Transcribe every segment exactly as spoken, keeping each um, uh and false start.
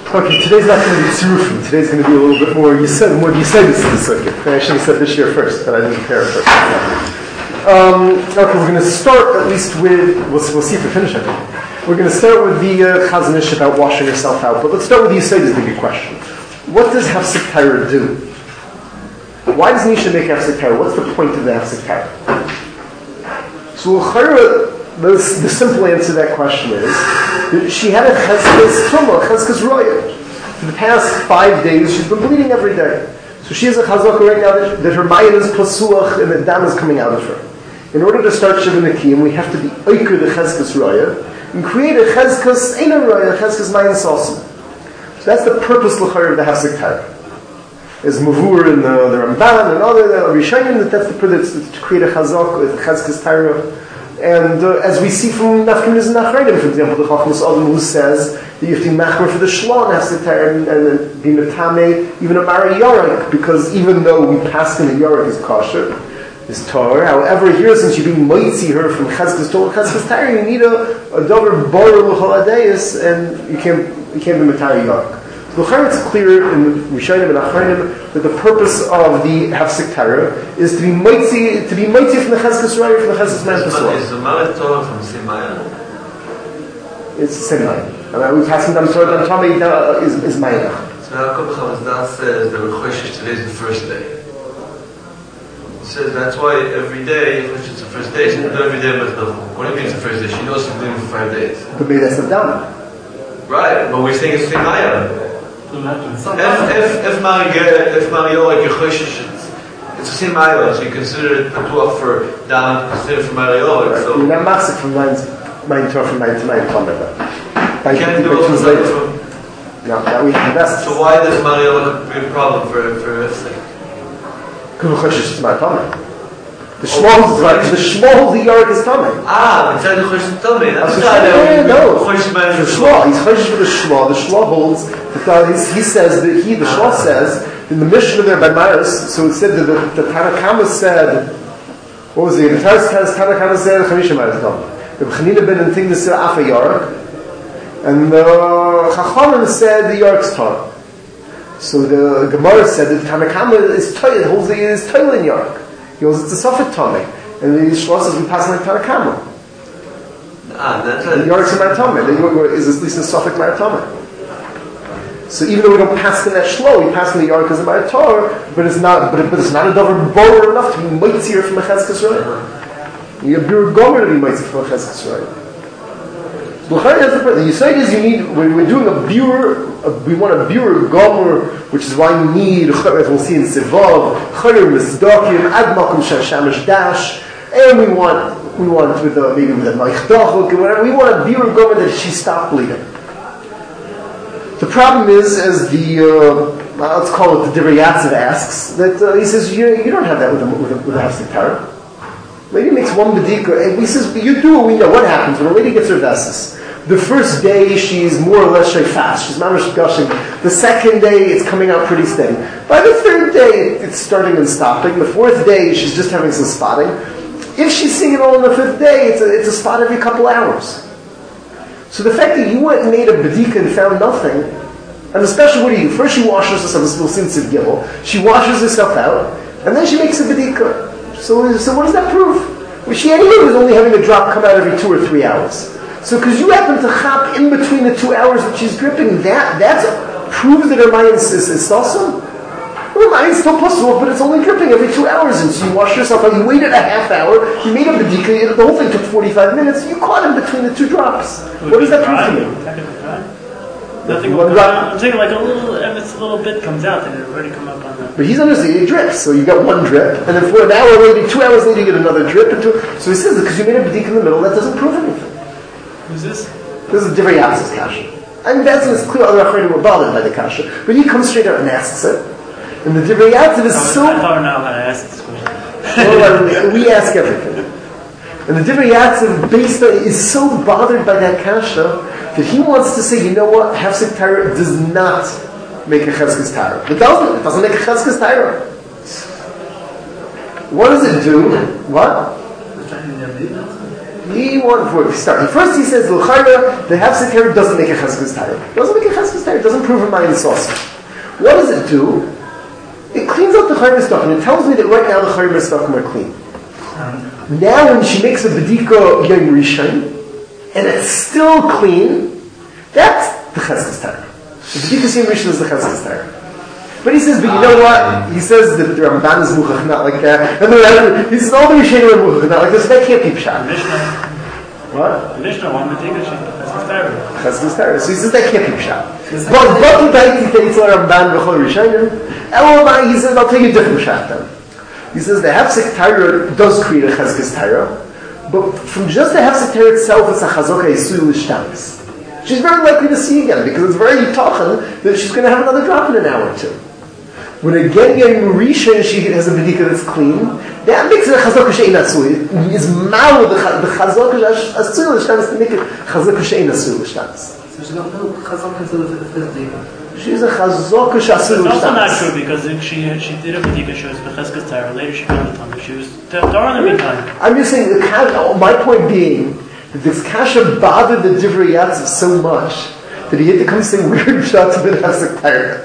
Okay, today's not going to be tzurufim. Today's going to be a little bit more. You said more. You said this is the sukkah. I actually said this year first, but I didn't prepare it first. Um, okay, we're going to start at least with. We'll, we'll see if we finish it. We're going to start with the uh, Chazon Ish about washing yourself out. But let's start with the Yisod is the big question. What does Hafsek Torah do? Why does Nisha make Hafsek Torah? What's the point of the Hafsek Torah? So the, the simple answer to that question is that she had a cheskes tumah, cheskes roya. For the past five days, she's been bleeding every day. So she has a chazaka right now that, that her mayin is pasuach and the dam is coming out of her. In order to start Shiva Nakim, we have to be oiker the cheskes roya and create a cheskes eina roya, a cheskes mayin salsa. So that's the purpose l'chayr of the Hafsek Torah. Is Mavur and the, the Ramban and other the Rishonim that that's the purpose to create a chazak, a cheskes Torah. And uh, as we see from Nafkamis and Nachredim, for example, the Chachmas Adam who says that you have to be machmer for the Shlon Hafsek Torah and, and be metame even a Mara Yorik, because even though we pass in the Yorik is kosher, is Torah. However, here since you're being moitzi her from cheskes Torah, cheskes Torah, you need a a dover borer l'chol adayis, and you can't you can't be metare Yorik. So it's clear in Rishonim and Achronim that the purpose of the Hafsek Torah is to be mighty, to be mighty from the Cheskes Raya, from the Cheskes Man Pesach. Is the Malat Torah from the same Maya? It's the same Maya. And we pass them Torah and Tomei is is Maya. So how come Chamas says the Rechoshish today is the first day? He says that's why every day, if it's the first day, she's not every day, but no. What do you mean it's the first day? She knows she's doing it for five days. But maybe that's not done. Right, but we're saying it's the same Maya. If if if Mario if Mario like Yechoshish, it's the same Maya, so you consider it patuach for down, consider for Mario. Right. So you're not massive from nine nine Torah from nine to nine Torah. Can't do it from. No, that we have the best. So why does Mario be a problem for for everything? Because Yechoshish is my Torah. The shmol is right. The shmol, the Yorik is Tomei. Ah, it's not the Choshish Tomei. That's not no. Choshish by the shmol. He's Choshish for the shmol. The shmol holds that he says that he the shmol says in the Mishnah there by Maris. So it said that the, the Tanakama said, what was it? The Tanakama said Chamisha Maris Tomei. The Chanina ben and thing that said Afa Yorik, and the Chachamim said the Yorik's Torah. So the Gemara said that the Tanakama is Toy. It holds that it is Toy in Yorik. He goes, it's a Sophic Tomei. And the Shlosh says, we pass like Tanakama. Ah, that's right. The Yorik's a Maratome. The Yorik is at least a Sophic Maratome. So even though we don't pass in that Shlo, we pass in the Yorik as a Marator, but it's not, but, it, but it's not a dover borer enough to be mightier from a Cheskes Raya. You have Bur Gomer to be mighty from a Cheskes Raya. The Yisod is you need, when we're doing a Bur, we want a Bur Gomer, which is why we need, as we'll see in Sivav, Chayr Misdakim, Ad Makum Shashamish Dash, and we want, we want with a, maybe with a Maichdachuk, whatever, we want a Bur Gomer that she stopped bleeding. The problem is, as the, uh, let's call it the Divrei Yatziv asks, that uh, he says, you, you don't have that with a, with a, with a Hafsek Torah. Lady makes one bedika, and he says, but you do, we know what happens when a lady gets her vesses. The first day she's more or less fast, she's mamish gushing. The second day it's coming out pretty steady. By the third day it's starting and stopping. The fourth day she's just having some spotting. If she's seeing it all on the fifth day, it's a, it's a spot every couple hours. So the fact that you went and made a bedika and found nothing, and especially what do you do? First she washes herself, this little sensitive gibel, she washes herself out, and then she makes a bedika. So, so what does that prove? Well, she anyway was only having a drop come out every two or three hours. So because you happen to chop in between the two hours that she's dripping, that that's proves that her mind is, is, is salsa? Well, her mind's still possible, but it's only dripping every two hours. And so you wash yourself out, you waited a half hour, you made a bedika, the whole thing took forty-five minutes, you caught in between the two drops. Would what does that dry? prove to you? Nothing will I'm saying like a little, if it's a little bit comes out, then it already come up on the... But he's understanding it drips, so you got one drip, and then for an hour later, two hours later, you get another drip. And two, so he says that because you made a bedika in the middle, that doesn't prove anything. Who's this? This is Divrei Yatziv's kasha. I mean, that's it's clear other Achronim were bothered by the kasha, but he comes straight out and asks it. And the Divrei Yatziv is I so... I don't know how to ask this question. Well, we ask everything. And the Divrei Yatziv based on, is so bothered by that kasha that he wants to say, you know what, Hafsek Torah does not make a Cheskes Torah. It doesn't. It doesn't make a Cheskes Torah. What does it do? What? He wanted before we start. First he says, L'chayra, the Hafsek Torah doesn't make a Cheskes Torah. It doesn't make a Cheskes Torah. It doesn't prove her mind saucy. What does it do? It cleans up the chayim stuff, and it tells me that right now the chayim stuff are clean. Now when she makes a bedika yom rishon, and it's still clean, that's the cheskes Torah. The bedika yom rishon is the cheskes Torah. But he says, but you know what? He says that the Ramban is muchach, not like that. And the, he says all the Rishonim are muchach, not like this. That can't be pshat. What? The Mishnah one bedika sheet, cheskes Torah. Cheskes Torah. So he says that can't be pshat. But but the daiti teitzel Ramban b'chol Rishonim. Elamai, he says, I'll tell you a different pshat then. He says the Hefsek Torah does create a Cheskes Torah, but from just the Hefsek Torah itself, it's a Chazaka Yisui L'Shtamis. She's very likely to see again, because it's very yitachan that she's going to have another drop in an hour or two. When again Yom Rishon she has a bedika that's clean, that makes it a Chazaka She'ein Atzui. It's mal the Chazaka Atzui L'Shtamis to make it Chazaka She'ein Atzui L'Shtamis. So she's got no Chazaka to the fifth bedika. She's a chazaka shasur. It's also not true because if she she did a bedika, she was becheskes Torah. Later she found the tongue. She was Torah in the meantime. I'm just saying. The kasha, my point being that this kasha bothered the Divrei Yatzov so much that he had to come saying weird shots of it as a Torah.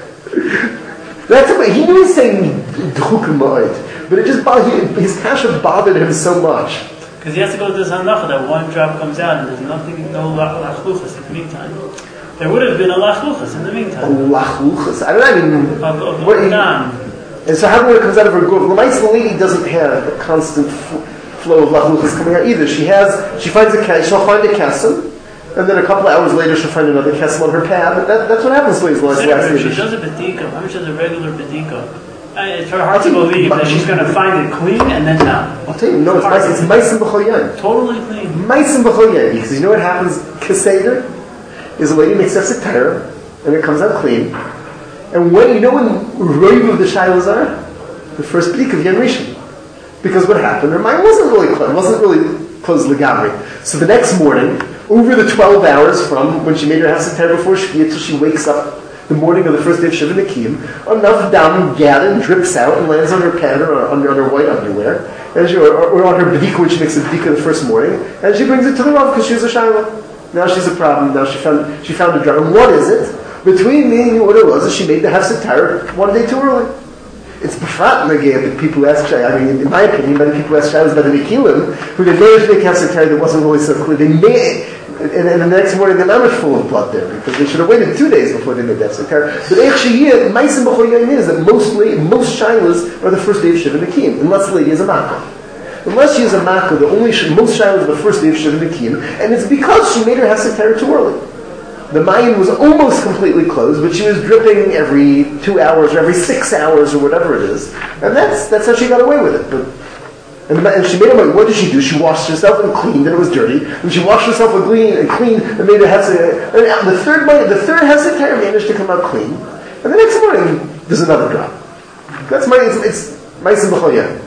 That's what he knew. He was saying d'chukim ma'od, but it just bothered his kasha bothered him so much because he has to go to this hanacha that one drop comes out and there's nothing, no lachluchas in the meantime. There would have been a lachluchas in the meantime. A lachluchas? I don't know. I mean, of, of, what, of he, and so how when it comes out of her guf? The the lady doesn't have a constant f- flow of lachluchas coming out either. She has, she finds a she'll find a kesem, and then a couple of hours later she'll find another kesem on her pad. But that, that's what happens to these last days. She does a bedika. How much is a regular bedika? It's very hard to believe that she's going to find it clean and then not. I'll tell you, no, it's nice. It's meisim b'chol yom. Totally clean. Meisim b'chol yom. Because you know what happens? Keseder is a lady makes Hefsek Torah, and it comes out clean. And when you know when Roiv of the Shilas are? The first peak of Yom Rishon. Because what happened? Her mind wasn't really closed, wasn't really closed legamri. So the next morning, over the twelve hours from when she made her Hefsek Torah before Shkia till she wakes up the morning of the first day of Shiva Nikim, enough dam gathered, drips out, and lands on her pad or on, on her white underwear, and she, or, or on her bedika when she makes a bedika the first morning, and she brings it to the Rav because she's a Shiloh. Now she's a problem. Now she found she found a drop. And what is it? Between me and what it was is she made the Hefsek Torah one day too early. It's befrat negay that people ask Shai. I mean, in my opinion, many people ask Shai was by the Nikilim, who they managed to make Hefsek Torah that wasn't really so clear. They made, and, and the next morning they're not full of blood there because they should have waited two days before they made the Hefsek Torah. But Eich Sheyeh, Meisim B'chol Yom is that mostly most Shilas are the first day of Shiva Nikim, unless the lady is a makkah. Unless she is a makkah, the only sh- most Shilas are the first day of Shiva Nikim, and it's because she made her Hefsek Torah too early. The Mayin was almost completely closed, but she was dripping every two hours or every six hours or whatever it is, and that's that's how she got away with it. But and, and she made her. What did she do? She washed herself and cleaned, and it was dirty. And she washed herself and clean and clean and made her Hefsek. And the third Mayin, the third Hefsek Torah managed to come out clean, and the next morning there's another drop. That's my it's it's Meisim B'chol Yom.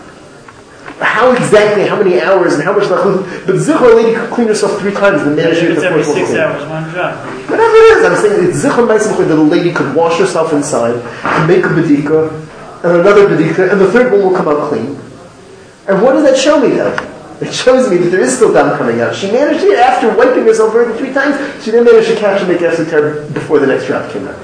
How exactly, how many hours, and how much lachlut? But zichor, lady could clean herself three times and manage it. It's every six clean. hours, one drop. Whatever it is, I'm saying it's zichor ma'asim that a lady could wash herself inside and make a bedika, and another bedika, and the third one will come out clean. And what does that show me then? It shows me that there is still dam coming out. She managed it after wiping herself already three times. She then managed to catch and make Hefsek Torah before the next drop came out.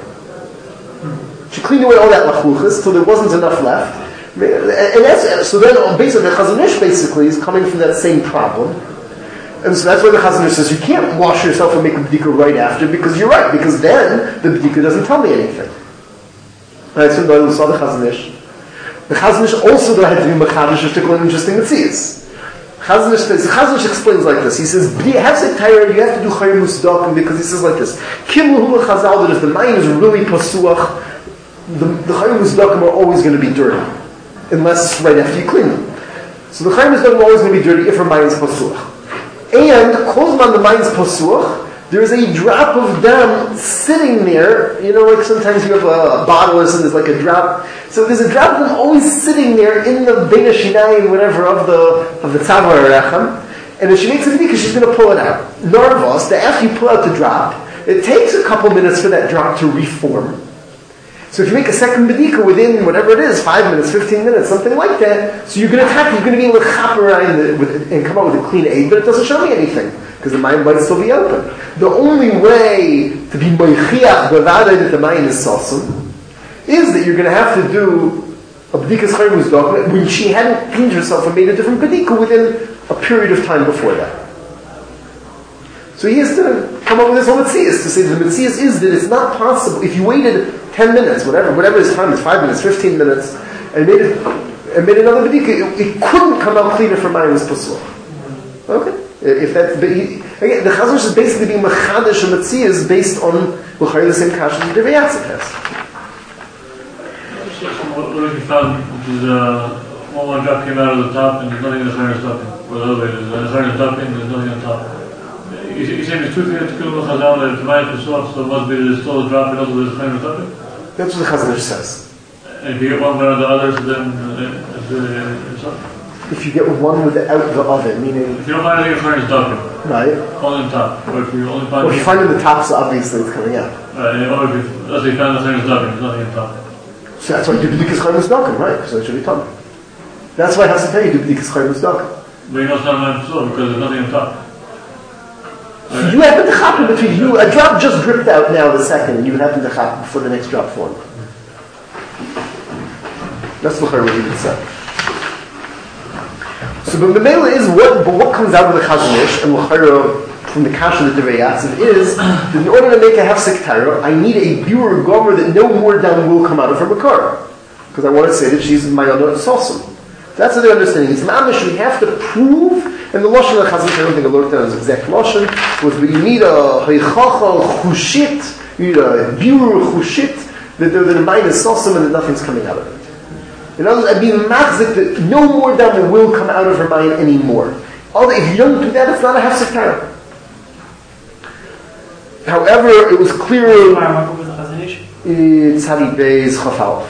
She cleaned away all that lachluchas till there wasn't enough left. And that's, so then basically the Chazon Ish basically is coming from that same problem. And so that's why the Chazon Ish says you can't wash yourself and make a bedika right after because you're right, because then the bedika doesn't tell me anything. Right, so we saw the Chazon Ish. The Chazon Ish also though had to be machadish or tickle and interesting mitzias. Chazon Ish says, Chazon Ish explains like this. He says, Hefsek Torah, you have to do chayim musdakim because he says like this. Kim l'hu l'chazal, that if the mind is really pasuach, the, the chayim musdakim are always going to be dirty. Unless right after you clean them. So the chayim musdakim are always going to be dirty if her mind is pasuach. And, kozman the mind is pasuach, there is a drop of dam sitting there. You know, like sometimes you have a, a bottle or something, there's like a drop. So there's a drop of dam always sitting there in the beina shinayim, whatever, of the of the tzava or rechem. And if she makes a bedika, she's going to pull it out. Narvos, that after you pull out the drop, it takes a couple minutes for that drop to reform. So if you make a second bedika within whatever it is, five minutes, fifteen minutes, something like that, so you're going to attack, you're going to be able to chaper and come up with a clean aid, but it doesn't show me anything, because the mind might still be open. The only way to be moichiach bevadai that the mayin is sasum, is that you're going to have to do a b'dikas chayim uzdak when she hadn't cleaned herself and made a different b'dika within a period of time before that. So he has to come up with this whole mitzias to say that the mitzias is that it's not possible if you waited ten minutes, whatever, whatever his time is, five minutes, fifteen minutes, and made it and made another b'dika, it, it couldn't come out cleaner from mayin pasuch. Okay, if that's but he, again, the Chazon is basically being mechadish and mitzias based on l'chayil the same kasha that the Reyatzik has. What if you found there's one more drop came out of the top and there's nothing in the chayim stopping, or the other way, there's a chayim stopping, there's nothing on top. You saying it's two things to kill the Chazal that it's mayin pasuch, so it must be there's still a drop and also there's a chayim stopping? That's what the Chazon says. And if you get one without the others, then uh, it's uh, something. If you get one without the other, meaning If you don't find anything in chayim stopping, right, only on top. Or if you only find or if you find in the top, so obviously it's coming out. Right, or if you, let's say you found the chayim stopping, there's nothing on top. So that's why you do b'dikas chayim uzdakim, right? Because that should be tummy. That's why it has to tell you do b'dikas chayim uzdakim. But you know it's not mayin pasuch because there's nothing on top. Right. You happen to happen between you, a drop just dripped out now the second, and you happen to happen before the next drop formed. That's what he would say. So, but the Memela is what, but what comes out of the Chazon Ish and l'chayra from the kasha that the Reyatzik is that in order to make a hefsek Torah, I need a biur gomer that no more down will come out of her makar, because I want to say that she's mayana sosum. That's what they're understanding. It's mamish. We have to prove, and the lashon of the Chazon Ish, I don't think I looked at his exact lashon, was that you need a heichacha chushit, you need a biur chushit that the the mind is sosum and that nothing's coming out of it. In other words, I'd be machzik that no more dam will come out of her mind anymore. Although if you don't do that, it's not a hefsek Torah. However, it was clear in Tzadi Bey's Chafalf.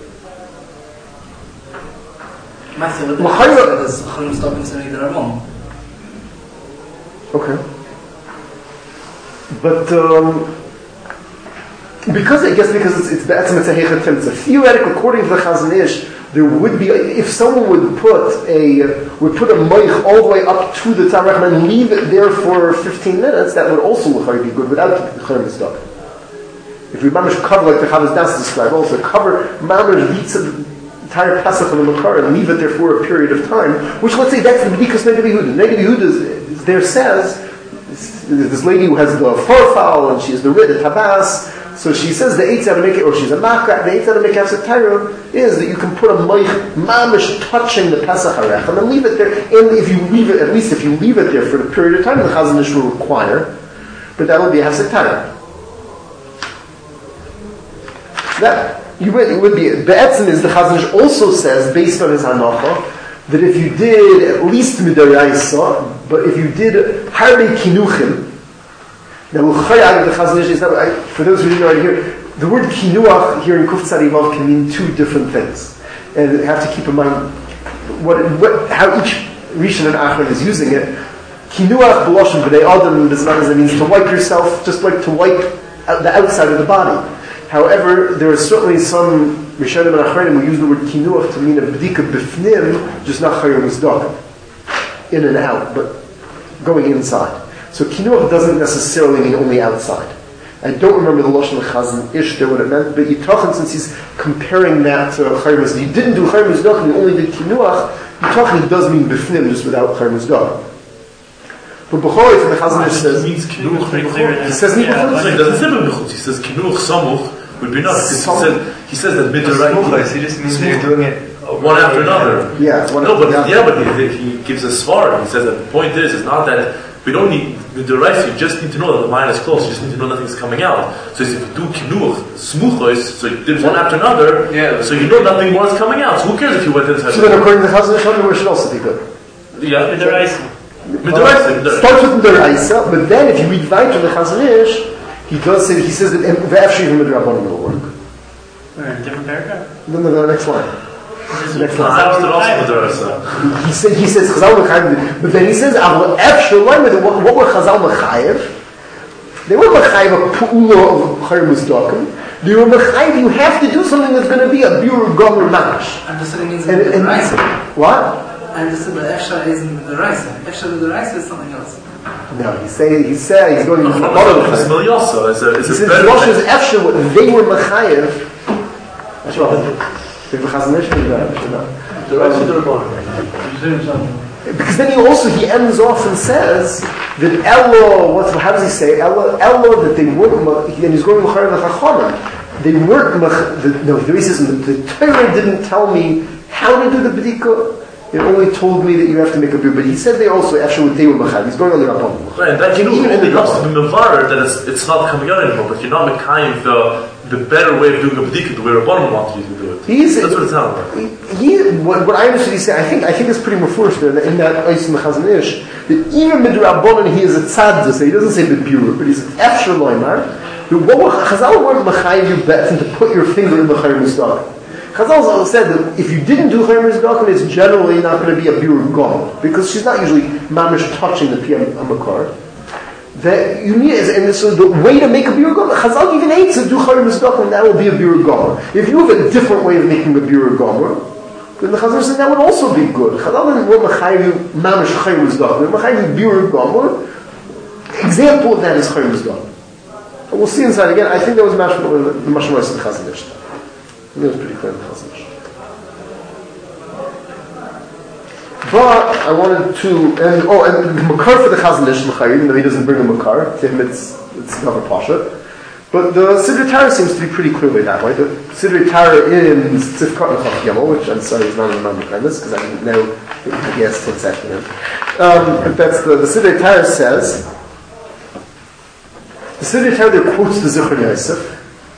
Okay. But um, because I guess because it's it's be'etzem it's a heichat timtza. Theoretically, according to the Chazon Ish, there would be if someone would put a would put a moich all the way up to the tarach and leave it there for fifteen minutes, that would also be good without the chayim stuck. If we mamish cover like the Chavos Das described, also cover mamish beats the entire Pesach of the Makar and leave it there for a period of time, which let's say that's the b'dikas Neged Yehuda. Neged Yehuda there says this lady who has the forfal and she has the rid at Habas. So she says the eitzah to make it, or she's a makra. The eitzah to make hefsek Torah is that you can put a moich mamish touching the Pesach harech and then leave it there. And if you leave it, at least if you leave it there for the period of time, the Chazon Ish will require, but that would be a hefsek Torah. That you would, it would be. Be'etzim is the Chazon Ish also says based on his hanacha that if you did at least midaraisa, but if you did harbe kinuchim. Now, the Chazon Ish is not, for those who didn't know right here, the word kinuach here in Kuf Tzadi Vav can mean two different things, and you have to keep in mind what, what how each Rishon and Achron is using it. Kinuach b'loshen b'nei adam b'zman means to wipe yourself, just like to wipe out the outside of the body. However, there are certainly some Rishonim and Achronim who use the word kinuach to mean a b'dika b'fnim, just not chayim uzdog, in and out, but going inside. So kinuach doesn't necessarily mean only outside. I don't remember the lashon of Chazon Ish there what it meant, but Yitachan, since he's comparing that to chayim uzdog, he didn't do chayim uzdog, he only did kinuach. Yitachan does mean b'fnim, just without chayim uzdog. But b'chol, the Chazon Ish says means kinuach. He says yeah, he doesn't say b'chutz. He says kinuach samuch would be enough. He says he says that midrash. He just means that you're doing it one after another. Yeah, one no, but after yeah, but he, he gives a svar. He says that the point is, it's not that we don't need the rice. You just need to know that the mind is closed. You just need to know nothing's coming out. So if you do kinuch smuchos, so you did one after another. Yeah, so you know nothing more is coming out. So who cares if you went inside? So then, according to the Chazon Ish, it should also be good. Yeah, Midaraisa. Midaraisa. Starts with Midaraisa, but then if you read weiter the Chazon Ish, he does say, he says that v'afshi even midrabanan will work. We're in a different paragraph. No, no, no, next line. Next line. He said, he says Chazal Mechayev, but then he says, what, what were Chazal Mechayev? They were Mechayev a pu'ulo of Chayim Uzdakim. They were Mechayev, you have to do something that's going to be a biur gomer mamash. And this means and, and, Midaraisa. What? I understood that Efsha isn't the Raisa. Efsha the Raisa is something else. No, he's saying, he's saying, he's going to the bottom of the Yosa. It's a, it's he a says, better Rosh thing. is Efsha, what they were Machayev. That's right. The Chazanish is that. The rest of the Rabbanon. You say something. Because then he also, he ends off and says that Elo, what, how does he say? Elo, Elo that they weren't, and he's going Machayev the Chachamim. They weren't, the, no, the racism, the, the Torah didn't tell me how to do the B'dika. It only told me that you have to make a beer, but he said they also actually what they were machad. He's going on the Rabban. Right, and that you know, only comes to be mevarer that it's it's not coming out anymore. But you're not mekayim the the better way of doing a b'dika, the way Rabban wants you to do it. He's, That's what it sounds like. He, he what, what I understood he said, I think I think it's pretty refursed there in that Eis in the Chazon Ish that even with Rabbanon he is a tzad. So he doesn't say the beer, but he's an efshar loymar. The what Chazal weren't machayim you bet to put your finger in the chayim mistak. Chazal said that if you didn't do Chayim Rizdakim, it's generally not going to be a Biur Gom, because she's not usually mamish touching the Piyam Amakar. That you need, and so the way to make a Biur Gom, Chazal even hates to do Chayim Rizdakim, that will be a Biur Gom. If you have a different way of making a Biur Gom, then the Chazal said that would also be good. Chazal didn't want Machayu mamish Chayim Rizdakim, Machayu Biur Gom. Example of that is Chayim Rizdakim. We'll see inside again. I think that was the Mashmois and Chazal Ish. It was pretty clear in the Chazon Ish. But I wanted to, and oh, and the Makar for the Chazon Ish, even though he doesn't bring a Makar, to him it's it's never Pasha. But the Sidrei Torah seems to be pretty clearly that way. The Sidrei Torah in Tzivkot and Chaf Yamel, which I'm sorry is not in my this because I didn't know I guess takes after him. Um, but that's the the Sidrei Torah says. The Sidrei Torah there quotes the Zichron Yosef.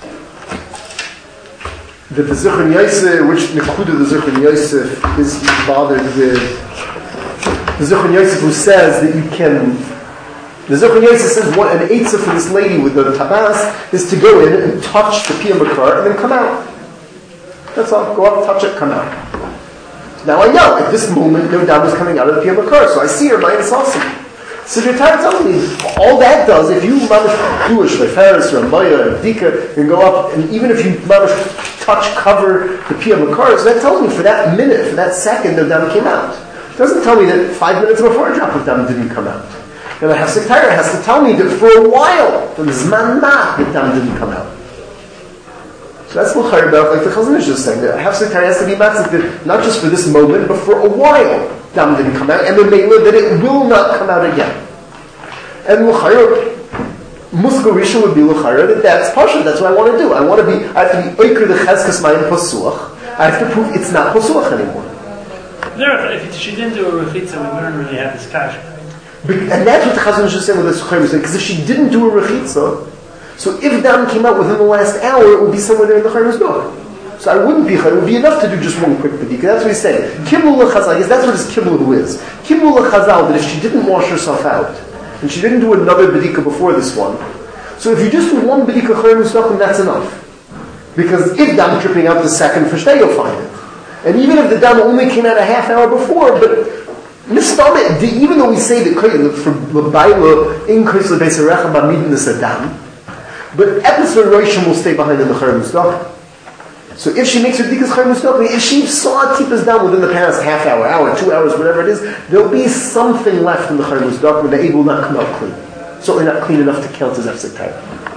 That the Zichron Yosef, which Nekuda the Zichron Yosef is bothered with, the Zichron Yosef who says that you can, the Zichron Yosef says what an eitzah for this lady with the tabas is to go in and touch the Piyam Bakar and then come out. That's all. Go up, touch it, come out. Now I know at this moment no dam is coming out of the Piyam Bakar, so I see her mind is awesome. So you're telling me all that does, if you mamish do a shleferis or a maya or a dika and go up, and even if you mamish touch, cover the piyam makar, so that tells me for that minute, for that second, the dam came out. It doesn't tell me that five minutes before a drop of dam didn't come out. And the Hafsek Torah has to tell me that for a while, from zman ma, the dam didn't come out. So that's l'chayr about, like the Chazon Ish is saying, that Hafsek Torah has to be matzik that not just for this moment, but for a while, dam didn't come out, and the mela that it will not come out again. And l'chayr, Musko Rishon would be l'chayr that that's pasha. That's what I want to do. I want to be. I have to be oikr the cheskas mayim pasuach. I have to prove it's not pasuach anymore. There, if she didn't do a rechitza, we wouldn't really have this kasha. And that's what the Chazon Ish is saying with the Suchayim, because if she didn't do a rechitza, so if dam came out within the last hour, it would be somewhere there in the Chayim's door. So I wouldn't be chayim. It would be enough to do just one quick bedika. That's what he's saying. Kibbul l'chazal. I guess that's what his kibbul who is. Kibbul l'chazal, that if she didn't wash herself out, and she didn't do another bedika before this one, so if you just do one bedika chayim misdachim, that's enough. Because if dam dripping out the second for shtei, you'll find it. And even if the dam only came out a half hour before, but mistamit, even though we say that for l'bayla increase the beisarecha b'midin the sadam, but episode roishim will stay behind in the chayim misdachim. So if she makes her dikas chayim misdachim, if she saw tipas down within the past half hour, hour, two hours, whatever it is, there'll be something left in the chayim misdachim, and the egg will not come out clean. Certainly not clean enough to count as Hafsek Torah.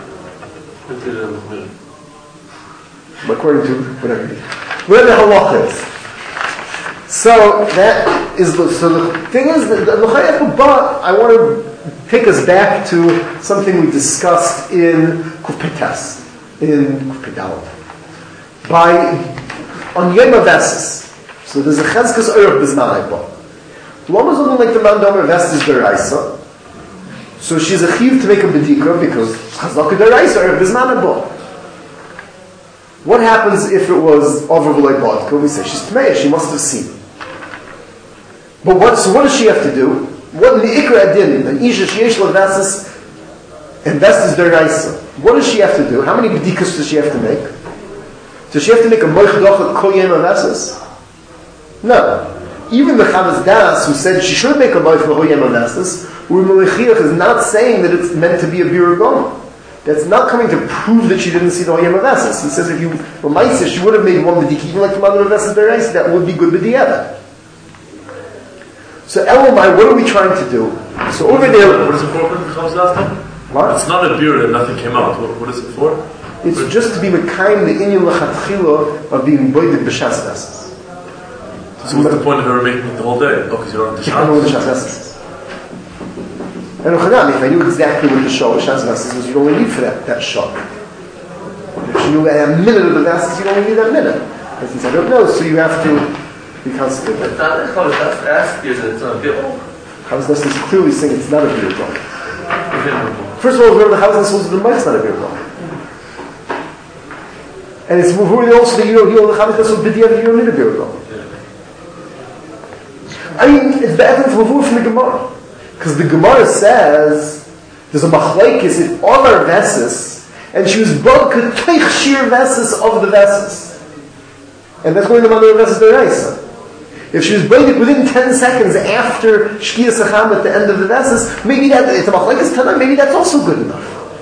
According to whatever it is. Whatever the halach is. So that is the, so the thing is that the l'chayach, but I want to take us back to something we discussed in Kupitas, in Kupidal. By on Yom Avesis. So there's a chezkas oyer b'zman ha'ba. The woman is looking like the man domer Avesis deraisa. So she's a chiv to make a bedika because chazaka deraisa oyer b'zman ha'ba. What happens if it was over v'loi bodka? We say she's tmeya. She must have seen. But what? So what does she have to do? What in the ikra adin? An isha sheyesh l'Avesis and Avesis deraisa. What does she have to do? How many bedikas does she have to make? Does she have to make a moich dochot kol yom avesis? No. Even the Chavis Das, who said she should make a moich kol yom avesis, Uri Melichiach is not saying that it's meant to be a birur goma. That's not coming to prove that she didn't see the whole yom avesis. He says if you were Maisa, she would have made one b'dik, even like the mother of avesis bereis, that would be good b'di'evet. So Elamai, what are we trying to do? So over there, what is it for? What? It's not a beer that nothing came out. What, what is it for? It's what? Just to be mekayim the inyan lechatchila of being boyded b'shas vessels. So what's the point of her making it the whole day? Oh, because you don't know the shas. I know what the shas vessels. And if I knew exactly what the shah of shas vessels was, you'd only need for that that shah. If you knew a minute of the vessels, you'd only need that minute. But since I don't know, so you have to be constantly. But that ask is it's not a beer. Chavos Nesson is clearly saying it's not a beer gong. First of all, remember the Chavos Nesson was the mic, it's not a beer gong. And it's really also that you know, you know the Chavos Nesson bid you don't need a beer gong. I mean, it's better than Mavur from the Gemara. Because the Gemara says there's a machlaikis in all our veses, and she was brought to take sheer veses of the veses. And that's going to the veses deraisa. If she was brought within ten seconds after Shkia Sacham at the end of the veses, maybe that, it's a machlaikis tana, maybe that's also good enough.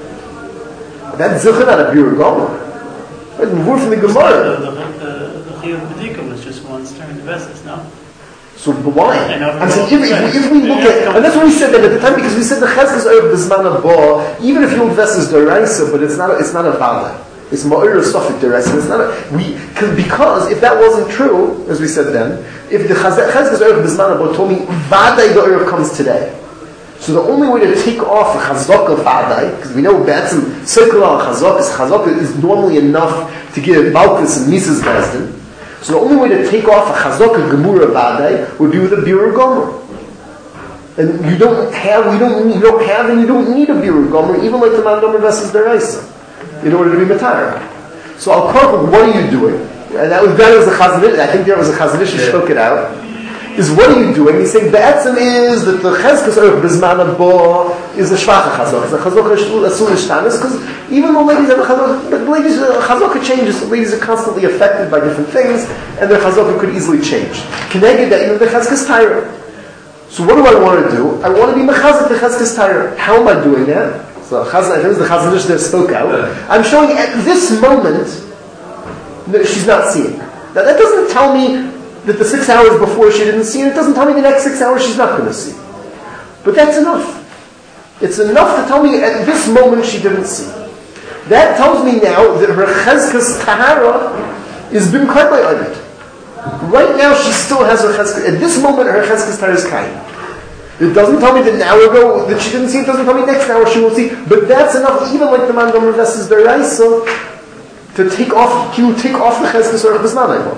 That's zichur not a beer gomor. Right? Mavur from the Gemara. The Chiyuv B'dika was just once during the veses, no? So why? I'm saying if, if, if we look at, and that's what we said then at the time, because we said the cheskas of the zman of ba, even if you hold vesses deraisa, but it's not a, it's not a vada. It's ma'ir sofik deraisa. It's not a, we because if that wasn't true, as we said then, if the cheskas of the zman of ba told me vadai the erev comes today, so the only way to take off a chazaka of vadai, because we know betzim circular chazaka is chazaka is normally enough to give malchus and mises bezdin. So the only way to take off a chazaka gemura vadai would be with a birur gomer. And you don't have, you don't, you don't have, and you don't need a birur gomer, even like the man gomer versus deraisa, in order to be matayra. So I'll call what are you doing? And that was better as a chazanish. I think there was a chazanish who spoke it out. Is what are you doing? He's saying be'etzim is that the cheskas of bizman bo is a shvacha chazaka. The chazaka asul ishtanis because even the ladies have a chazaka, the ladies chazaka changes. The ladies are constantly affected by different things, and their chazaka could easily change. Connected that even the cheskas tayra. So what do I want to do? I want to be mechazik the cheskas tayra. How am I doing that? So chazan, there's the chazanish that spoke out. I'm showing at this moment that she's not seeing. Now that doesn't tell me that the six hours before she didn't see, and it doesn't tell me the next six hours she's not going to see. But that's enough. It's enough to tell me at this moment she didn't see. That tells me now that her chezkas tahara is bim kai by oibit. Right now she still has her chezkas, at this moment her chezkas tahara is kai. It doesn't tell me that an hour ago that she didn't see, it doesn't tell me next hour she will see, but that's enough, even like the man gomer versus deraisa, to take off, he will take off the chezkas or the bismanai.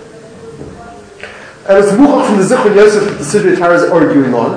And it's muchach from the Zichron Yosef that the Sidrei Torah is arguing on,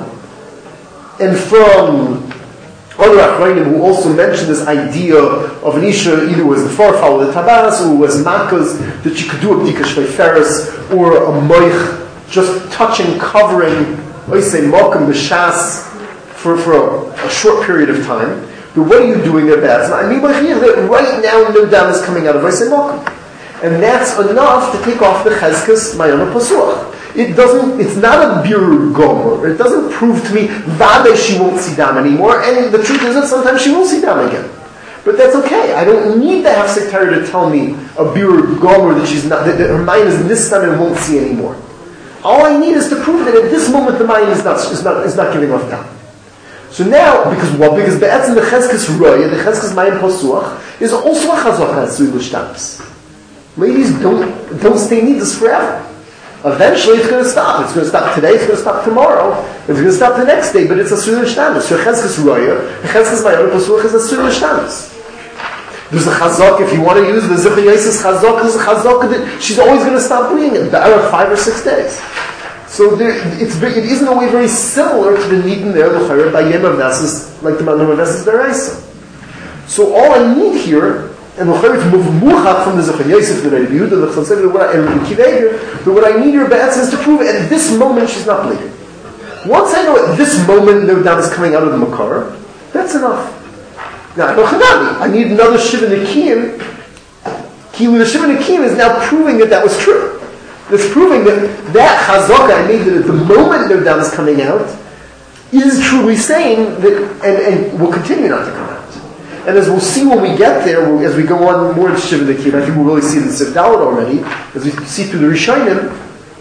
and from other Achronim who also mentioned this idea of an Isha either was the farfal of the Tabas or was Makkos, that she could do a B'dika Shvei or a Moich, just touching, covering, I say Malkum B'Shas for, for a, a short period of time. But what are you doing there, Baz? I mean, that right now no dam is coming out of I say Malkum. And that's enough to take off the Chezkas Mayana Pasuach. It doesn't, it's not a birur gomer. It doesn't prove to me that she won't see dam anymore. And the truth is that sometimes she will see dam again. But that's okay. I don't need to have Sektara to tell me a birur gomer that she's not, that, that her mind is nistan and won't see anymore. All I need is to prove that at this moment the mind is not, is not, is not giving off dam. So now, because what? Because be'etzim the chezkas roya, the chezkas mayim posuach, is also a chazaka asui l'shtamis. Ladies, don't, don't stay needless forever. Eventually it's going to stop. It's going to stop today, it's going to stop tomorrow, it's going to stop the next day, but it's a surah shtamis. So chezkas roya, chezkas mayim posuach is a surah shtamis. There's a chazak, if you want to use the Zichron Yosef's chazak, there's a chazak that she's always going to stop doing it, about five or six days. So there, it's, it is in a way very similar to the Nidin there, the Chayr, by Yem Avnesis, like the Mandam Avnesis Deraisa. So all I need here, and the Chayr to move Muchach from the Zichron Yosef, the Rebbe Yehuda, the Chatzon Sefer, and the Kiveger, but what I need here, Be'etz, is to prove at this moment she's not bleeding. Once I know at this moment no dam is coming out of the Makar, that's enough. Now, I need another Shiva Nikiyim. Kilu, the Shiva Nikiyim is now proving that that was true. It's proving that that chazaka I made that at the moment no dam is coming out is truly saying that, and, and will continue not to come out. And as we'll see when we get there, we'll, as we go on more to Shiva Nikiyim, I think we'll really see the Sivdalit already, as we see through the Rishonim,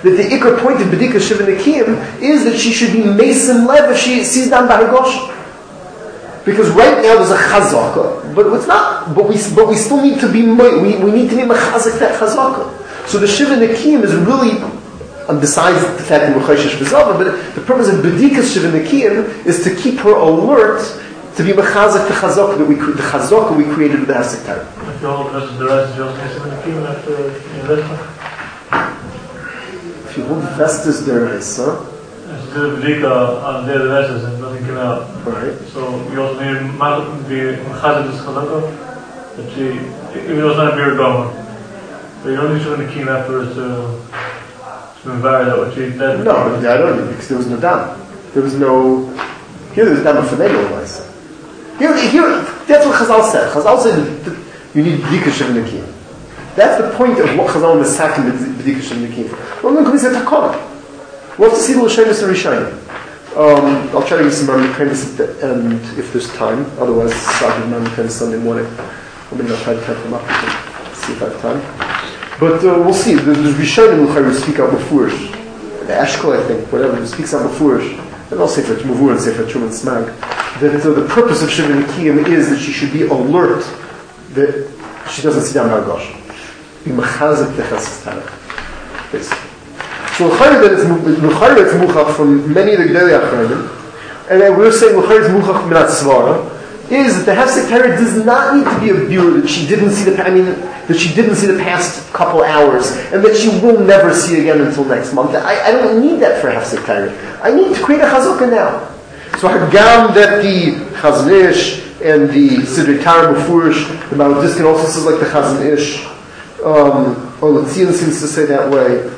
that the ikar point of B'dika Shiva Nekim is that she should be Mason Lev if she sees down by her Gosh. Because right now there's a chazaka, but it's not. But we but we still need to be we we need to be mechazik that chazaka. So the Shiva Nekim is really, um, besides the fact that we're chayshish v'zava, but the purpose of B'dika Shiva Nekim is to keep her alert to be mechazik the chazaka that we the chazaka we created with the Hafsek Torah. If you hold the rest of the rest, you'll get Shiva Nekim after Yevesha. If you hold Vestas there is, huh? She did a b'dika on the day of the Vestas and nothing came out. Right. So you also need to be mechazik this chazaka that she, even though it's not a beer goma, but you don't need Shiva Nekim afterwards to to invalidate that what she did. No, I don't need, because there was no dam. There was no. Here there's dam of Fenegel. Here, here, that's what Chazal said. Chazal said that you need B'dika Shiva Nekim. That's the point of what Chazal was sacking B'dika Shiva Nekim for. Well, look, we said Takana. We'll have to see the L'Shenis and Rishayim. Um, I'll try to give some Marmikanis at the end if there's time. Otherwise, I'll give Marmikanis Sunday morning. I mean, I'll try to type them up and see if I have time. But uh, we'll see. There's, there's Rishayim who speak out before. The Ashkel, I think, whatever, who speaks out before. And I'll say for Mavur and say for Truman Smag. That uh, the purpose of Shiva Nekim is that she should be alert that she doesn't sit down Hargosh. Be mechazik the Chesed Tarek. Basically. So l'chayr that it's l'chayr it's muchach from many of the Gedolei Achronim, and then we're saying l'chayr it's muchach minat svara, is that the Hafsek Torah does not need to be a biur that she didn't see the I mean that she didn't see the past couple hours and that she will never see again until next month. I, I don't need that for Hafsek Torah. I need to create a chazukah now. So hagam that the Chazon Ish and the Sidrei Torah Mefurish, the Marodiskin also says like the Chazon Ish, um, or Letzion seems to say that way.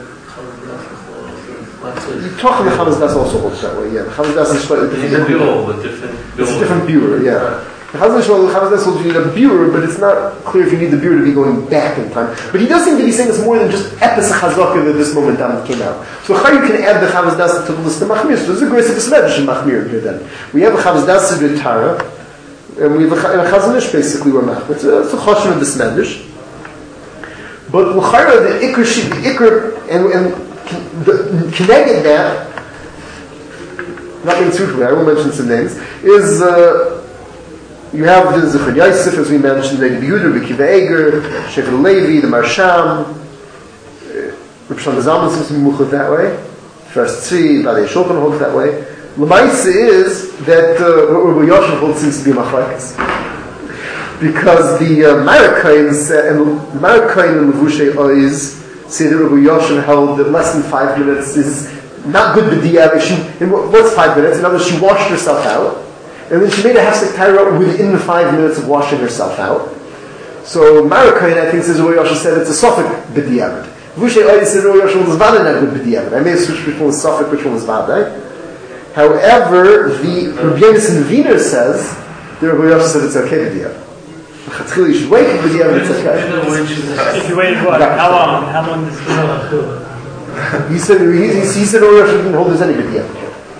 You talk about the Chavaz Das also holds that way, yeah. The Chavaz Das is slightly different. It's a different bureau, yeah. The Chavaz Das holds you need a bureau, but it's not clear if you need the bureau to be going back in time. But he does seem to be saying it's more than just Epis Chazaka that this moment down came out. So how you can add the Chavaz Das to the list of Machmir? So there's a grace of Besmedish in Machmir here then. We have a Chavaz Das Sidrei Torah, and we have a Chazon Ish basically where Machmir. It's a Choshen of Besmedish. But L'chayra, the Iker, the Iker, and, and the connected that, not being truthful, I will mention some names, is uh, you have the Zechon Yosef, as we mentioned, the Yehuda, Rekiva Eger, Shefer Levi, the Marsham, Reb Shlomo Zalman seems to be muchad that way, First Tzvi, Badei Shulchan holds that way. L'maisa is that uh, what Rabbi Yosef holds seems to be Machlokes. Because the uh, Marakains uh, and Marakain and Levushay Oiz say that Rabbi Yosef held that less than five minutes is not good b'di'ah. She, what's five minutes? In other words, she washed herself out, and then she made a Hafsek Torah within the five minutes of washing herself out. So Marakain, I think, says Rabbi Yosef said it's a Sofik b'di'ah. Levushay Oiz said Rabbi Yosef was Vadai not good b'di'ah. I may have switched which one was Sofik, which one was Vadai. However, the Rabbi Yonasan Wiener says that Rabbi Yosef said it's okay b'di'ah. You should wait for the evidence. If you waited what? How long? How long does it go? He said he, he said Uriah shouldn't hold his anybody yet.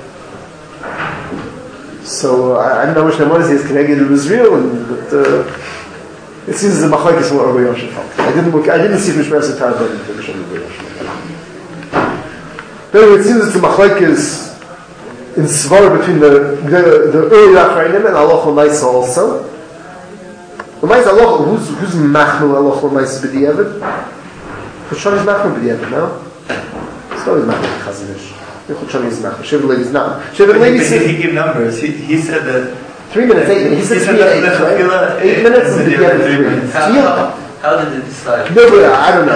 So uh, I don't know which Namazi is connected to Israel, and but uh, it seems the machlokes what Rabbi Yosef felt. I didn't look. I didn't see which Mishmar Torah but the Mishmar Rabbi Yosef. But anyway, it seems it's the machlokes in Svar between the the, the early Achrayim and Allah Maisa also. L'mayis Allah, who's who's machmel Allah l'mayis b'di'evet? Chushani is machmel b'di'evet, no? It's always machmel Chazon Ish. Chushani is machmel. Shevet Levi is not. Shevet Levi said he gave numbers. He he said that three minutes, eight minutes. He said three and eight, right? Eight minutes and b'di'evet three. How, how did it decide? No, but I don't know.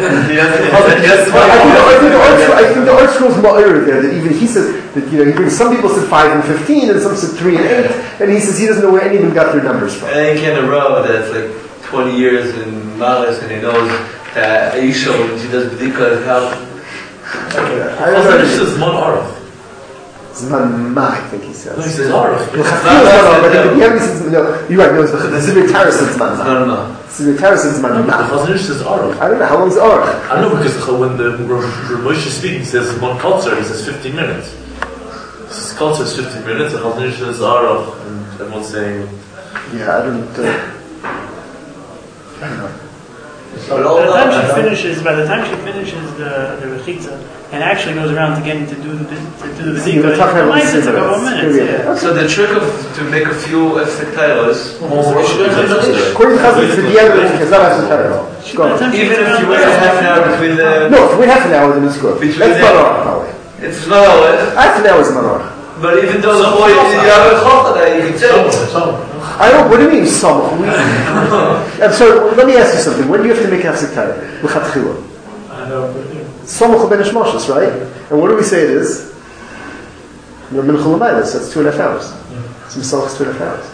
I think the Art Scroll's ma'ir there that even he says that you know he brings some people said five and fifteen and some said three and eight and he says he doesn't know where any of them got their numbers from. And he can't row that's like twenty years in Maris and he knows that Aisha when she does b'dika how. I don't know. This is one arah. Zman ma, I think he says. No, he says arah. No, you're right. No, it's the Sidrei Torah says zman ma. No, no, no. Sidrei Torah says zman ma. The Chazon Ish says arah. I don't know how long is arah. I don't know because when the Moshe is speaking, he says one kotzer, he says fifteen minutes. His kotzer is fifteen minutes, and Chazon Ish says arah, and everyone's saying. Yeah, I don't. Uh, I don't know. But all But that, then finishes, by the time she finishes the the rechitza and actually goes around to getting to do the to do the See, we're talking about it's a similar. couple of minutes. Yeah. So the trick of to make a few efsektailas, According to Chazal, it's the end of the week. It's not as a Torah. Go on. even if you wait a half an hour between the, No, if we have an hour, then it's good. Between That's the- Manorach, probably. it's not always. Half an hour is Manorach. But even though the boy, you have a chokha, you can say. I don't. What do you mean, Samach? We- I'm sorry. well, Let me ask you something. When do you have to make Hafsek Torah? L'chatchila. Samach ben Ishmashas, right? And what do we say it is? You're Mincha L'maylis. That's two and a half hours. Some Samach is two and a half hours.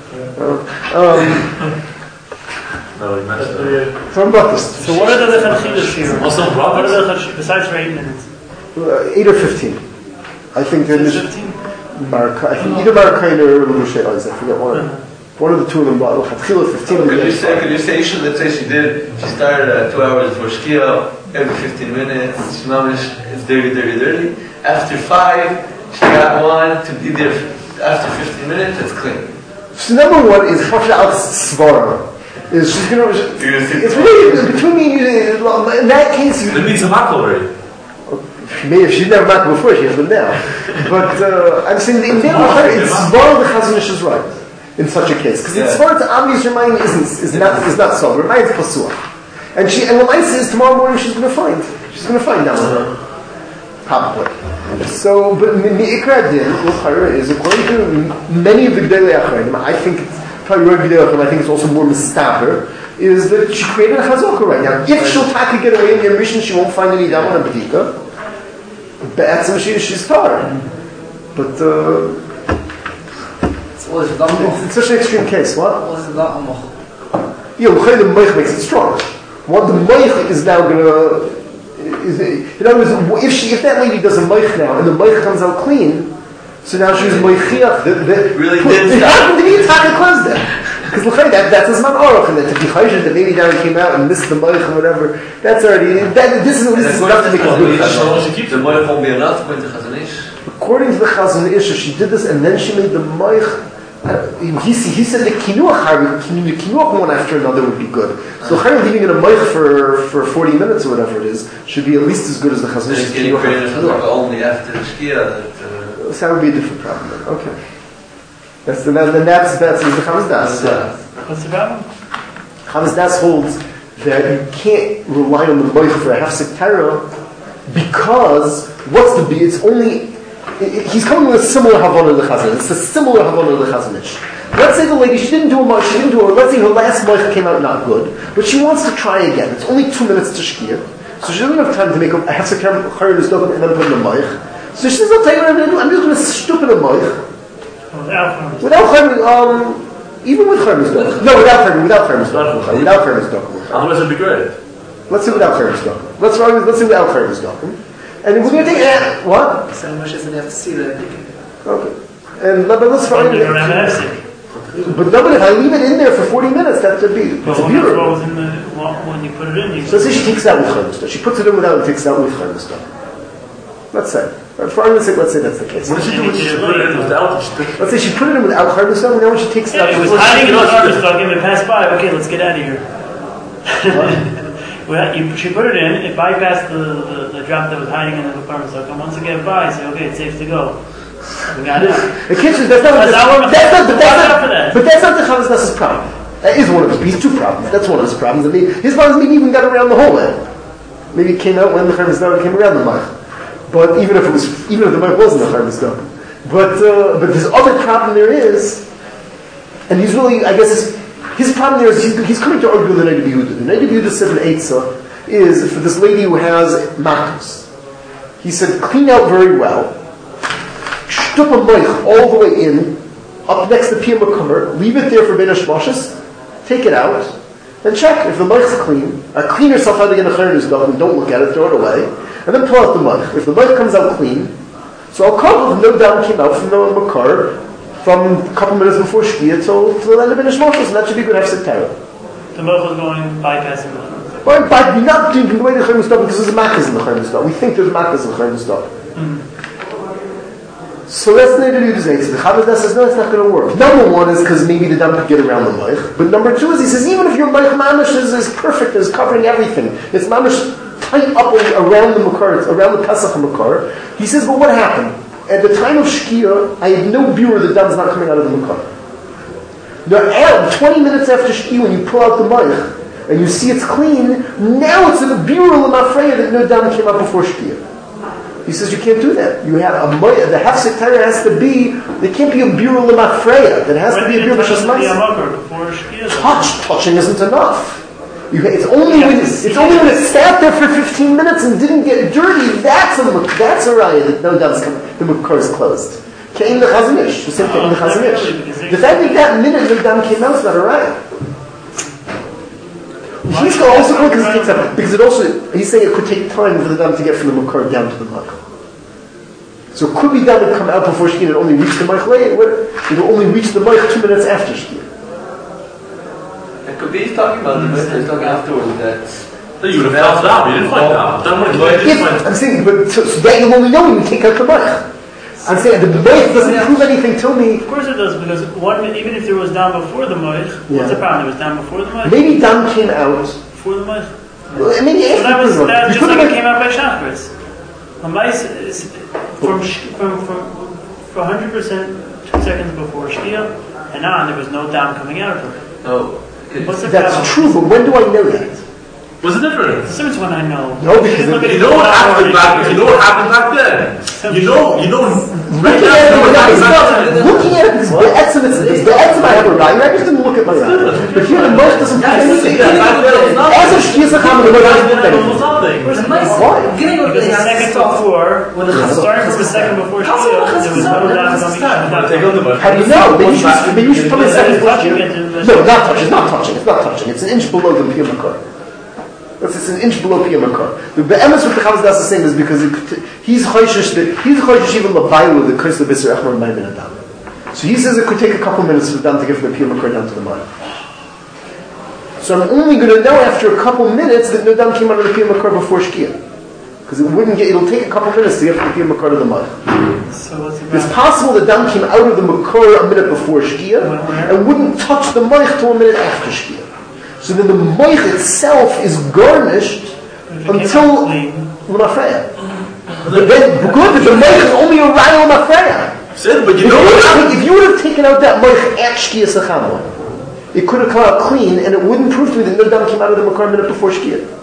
Um, No, he messed up. so I'm about this. So what are the lechatchilas here? Also, What Roberts. are the lechatchilas besides for eight minutes? Uh, eight or fifteen. I think that is Fifteen. Mark. I think either Markain or Moshe Oz. I forget one. One of the two of them. But L'chatchila fifteen. Could you say, could you say, she- let's say she did, she started at two hours before Shkia, every fifteen minutes, it's mamish, it's dirty, dirty, dirty. After five, she got one to be there after fifteen minutes, it's clean. So number one is Chafsha Al Svara. Is she's gonna? You're gonna think It's really between me and you. In that case, you. It means a mak already. Maybe she's never met before. She has them now. But uh, I'm saying in there with her, it's Svara the Chazon Ish is right in such a case because it's Svara to obvious your mind isn't is not is not so. Her mind's pasuah, and she and the mind says tomorrow morning she's going to find she's going to find down there probably. So, but Mi'ikra Din L'chara is according to many of the Gdolei Achronim. I think it's probably Roy Gdolei Achronim. I think it's also more mistaber. Is that she created a chazaka right now? If she'll tackle get away in the mission, she won't find any daman and bedika. Be'etzim she she's tar. But uh, What is the it's, it's such an extreme case. What? What is the Da'amach? Yeah, l'chayr the moich makes it strong. What the moich is now gonna. Is, in other words, if she, if that lady does a moich now and the moich comes out clean, so now she's moichiach. The, the, Really put, did it stop. happened to be a taka cleanse then. Because l'chayr that that's a zman aruch, and that to be chayshid that maybe now he came out and missed the moich or whatever. That's already that. This is this is enough to make a good chazon. The moich won't be enough, according to Chazon Ish. According to the Chazon Ish, she did this and then she made the moich. Uh, he, he said the kinuach, the kinuach one after another would be good. So Chayyim leaving in a moich for, for forty minutes or whatever it is should be at least as good as the Chazon It's Ish's getting kinuach created after kinuach. only after the Shkia that... Uh, So that would be a different problem then. Okay. That's the, then that's, that's the Chamas Das. Yeah. What's the problem? Chamas Das holds that you can't rely on the moich for a hafsek Torah because what's the, it's only, it, he's coming with a similar Havana to the Chazon. It's a similar Havana to the Chazon Ish. Let's say the lady, she didn't do a moich, she didn't do a, let's say her last moich came out not good, but she wants to try again. It's only two minutes to shkia, so she doesn't have time to make a hafsek Torah and then put in the moich. So she says, I'll tell you what I'm going to do. I'm just going to stupid a moich. Without Without Chayim, um, even with Chayim Zdok. No, without Chayim, without Chayim Zdok. Without Chayim Zdok. Otherwise, it'd be great. Let's say without Chayim Zdok. Let's try with, let's say without Chayim Zdok. And we're going to take it. What? So Moshe said you have to see that. Okay. And but let's try you don't have an it. hefsek. But no, but if I leave it in there for forty minutes, that would be But it's a when it's what beautiful. was in the when you put it in, you So let's say she takes it out with Chayim Zdok. She puts it in without and takes it out with Chayim Zdok. Let's say. For argument's sake, let's say that's the case. What does she do when she put it in without? Let's say she put it in without Chayim Zdok, and then when she takes it Yeah, out, it was with hiding in the garbage truck and it passed by. Okay, let's get out of here. Well, you, she put it in, it bypassed the, the, the drop that was hiding in the garbage truck, and once it get by, say, okay, it's safe to go. We got it. The kitchen, that's not, That's our- that's not, but watch that's out for not, that. but that's not the Chamas Das' problem. That is one of his, he's two problems. That's one of his problems. I mean, his problems maybe even got around the whole way. Maybe it came out when the Chamas Das came around the mic. But even if it was, even if the mic wasn't the Chamas Das. But, uh, but this other problem there is, and he's really, I guess, his, his problem there is he's, he's coming to argue with the Neidah B'Yehuda. The Neidah B'Yehuda said in Eitzah is for this lady who has makus. He said, clean out very well. Shtup a moich all the way in, up next to Piyam HaKamar, leave it there for Ben Hashmashas, take it out, then check if the moich's clean. Uh, clean yourself out again, and don't look at it, throw it away, and then pull out the moich. If the moich comes out clean, so Al Kav, no doubt came out from the Makar, from a couple minutes before Shkia till, till the end of Ben Hashmashas, and that should be good Hefsek Torah. The milk was going bypassing the But by not doing the way the Chayim Zdok because there's a makas in the Chayim Zdok. We think there's makas in the Chayim Zdok. So let's say the so the Chavos Das says no, it's not going to work. Number one is because maybe the dam could get around the moich, but number two is he says even if your moich mamish is, is perfect, is covering everything, it's mamish tight up around the makar, around the Pesach makar. He says, but what happened at the time of Shkia? I had no biur the dam's not coming out of the makar. Now, twenty minutes after Shkia, when you pull out the moich and you see it's clean, now it's in a biur l'mafreya that no dam came out before Shkia. He says you can't do that. You have a moya. The hefsek Torah has to be. There can't be a biur l'mafreya. There has when to be a biur b'shas ma'aser. Touch, touching isn't enough. You, it's only when it's, it's only when it sat there for fifteen minutes and didn't get dirty. That's a that's a raya that no doubt's coming. The makar is closed. Came the chazanish. The same thing in the chazanish. The fact that that minute the dam came out is not a raya. He's also going because it takes up because it also he's saying it could take time for the dam to get from the makar down to the makar. So it could be dam would come out before shkia and it only reached the makar later. It will only reach the makar two minutes after shkia. It could be he's talking about the makar. He's talking afterwards that you would have felt down. You didn't find down. Down I'm saying, but so, so that you'll only know when you take out the makar. I'm saying the moich doesn't prove anything to me. Of course it does, because one, even if there was dam before the moich, yeah. what's the problem? There was dam before the moich? Maybe dam came out before the moich. Well, I mean, so that was that just like it came out by Shachris. The mice is from from from for one hundred percent two seconds before Shkia, and on there was no dam coming out of her. Oh, what's the that's problem? True, but when do I know that? What's the difference? The difference when I know. No, because you know what happened back. You know what happened back then. You know, you know. Right looking at it, now, looking at it, the etzim, it's the etzim I have a right. I just didn't look at my right. But here the most doesn't prove anything. As of shkias lacham, the most doesn't prove anything. Why? Because the second before, when the starting from the second before shkia, there was no dam coming. How do you know? Maybe you should, maybe you should put a second before shkia. No, not touching. It's not touching. It's not touching. It's an inch below the piyam makar. It's an inch below piyam makar. The be'emes with the Chavos Das is saying is because it, he's choishish that he's choishish even l'baylu the kos l'bisser echmar ma'amin adam. So he says it could take a couple minutes for them to get from the piyam makar down to the mine. So I'm only going to know after a couple minutes that no dam came out of the piyam makar before shkia, because it wouldn't get. It'll take a couple minutes to get from the piyam makar to the mine. So what's the it's possible that dam came out of the makar a minute before shkia and wouldn't touch the moich till a minute after shkia. So then the moich itself is garnished until l'mafreya. But then, good, the moich is only a raya l'mafreya. Said, but you know what? If you would have taken out that moich at shkia sechama, it could have come out clean, and it wouldn't prove to me that no dam came out of the makar a minute before shkia.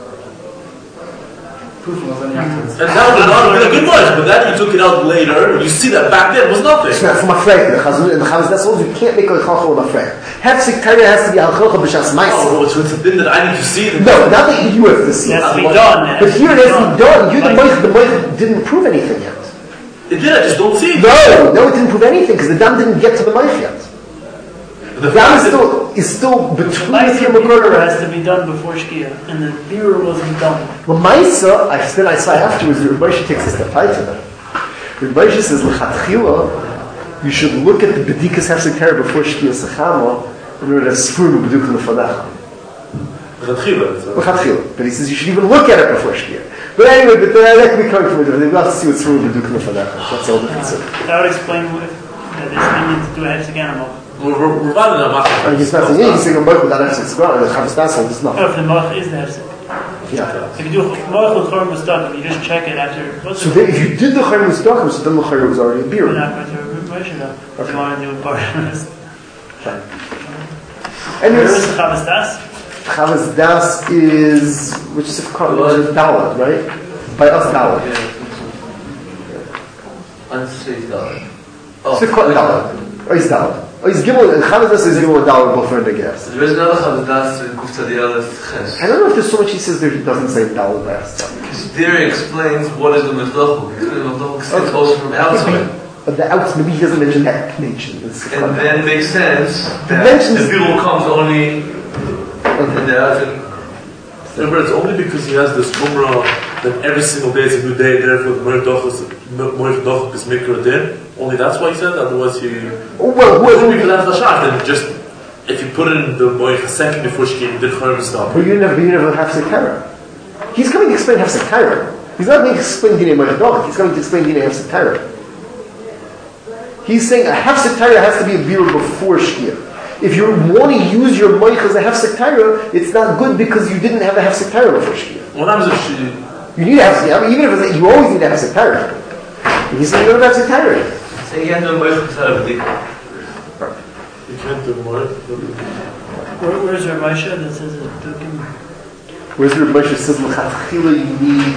Proof was only afterwards. And that would not have been a good moich, but then you took it out later, and you see that back then was nothing. It's not from afreya. The Chavos Das holds you can't make a chachal with afreya. Hefsek Torah has to be al chachal b'shas ma'aser. Oh, so it's a thing that I need to see. No, not that you have to see. It has to be done. But here it has to be done. You, the moich, the moich didn't prove anything yet. It did, I just don't see it. No, no, it didn't prove anything because the dam didn't get to the moich yet. The, the dam is still, is still between the piyam makar. The has to be done before shkia, and the biur wasn't done. Well, Maisa, I then I saw afterwards that Rabbi Moshe takes a step higher to that. Rabbi Moshe says, l'chatchila, you should look at the bedikas hefsek Torah before shkia sechama in order to spur the beduk l'fanach. L'chatchila. But he says you should even look at it before shkia. But anyway, but uh, that can be coming from it. We'll have to see what's spur the beduk l'fanach. That's all different. That would explain what that this needs to do a hefsek animal. We're running a machar. He's not saying, he's saying a moich without hefsek. The Chavos Das holds it's not. Oh, if the moich is the hefsek. Yeah. If you do moich with chorm mustakim, you just check it after. So then, if you did the chayim mustakim, so then the chayim was already a beer. We're not going to Moshe though. If you want to do a part of this. Anyways, where is the Chavos Das? Chavos Das is which is Dalad, right? By us Dalad. Unsaved Dalad. Oh, Dalad. Oh, he's Dalad. Oh, he's Gimel. Chavos Das is Gimel Dalad both for the guest. There is another Chavos Das in Kuf Tzadi Aleph Ches. I don't know if there's so much he says there doesn't say Dalad by us. Because there explains what is the Mechlochu. The Mechlochu is also from outside. But the outs, maybe he doesn't mention that connection. It's and then it makes sense that the bill comes only in the outside. Remember, it's only because he has this umrah that every single day is a new day, therefore the Moich Dochuk is Mikra Din. Only that's why he said, otherwise he... Oh, well, well, well, people have the shot, then just, if you put it in the Moich a second before she came, did Chayim stop. But you never, you never have Sekara. He's coming to explain Hefsek Torah. He's not going to explain Dinei Moich Dochuk, he's coming to explain Dinei Hefsek Torah. He's saying a hefsek Torah has to be a birur before shkia. If you want to use your moich as a hefsek Torah, it's not good because you didn't have a hefsek Torah before shkia. What happens if she... You need a hefsek, I mean, even if it's, you always need a hefsek Torah. He's saying you don't have hefsek Torah. So you can't do moich without a bedika. You can't do more. Where, where's Rav Moshe that says that Dukim? Where's Rav Moshe says l'chatchila you need?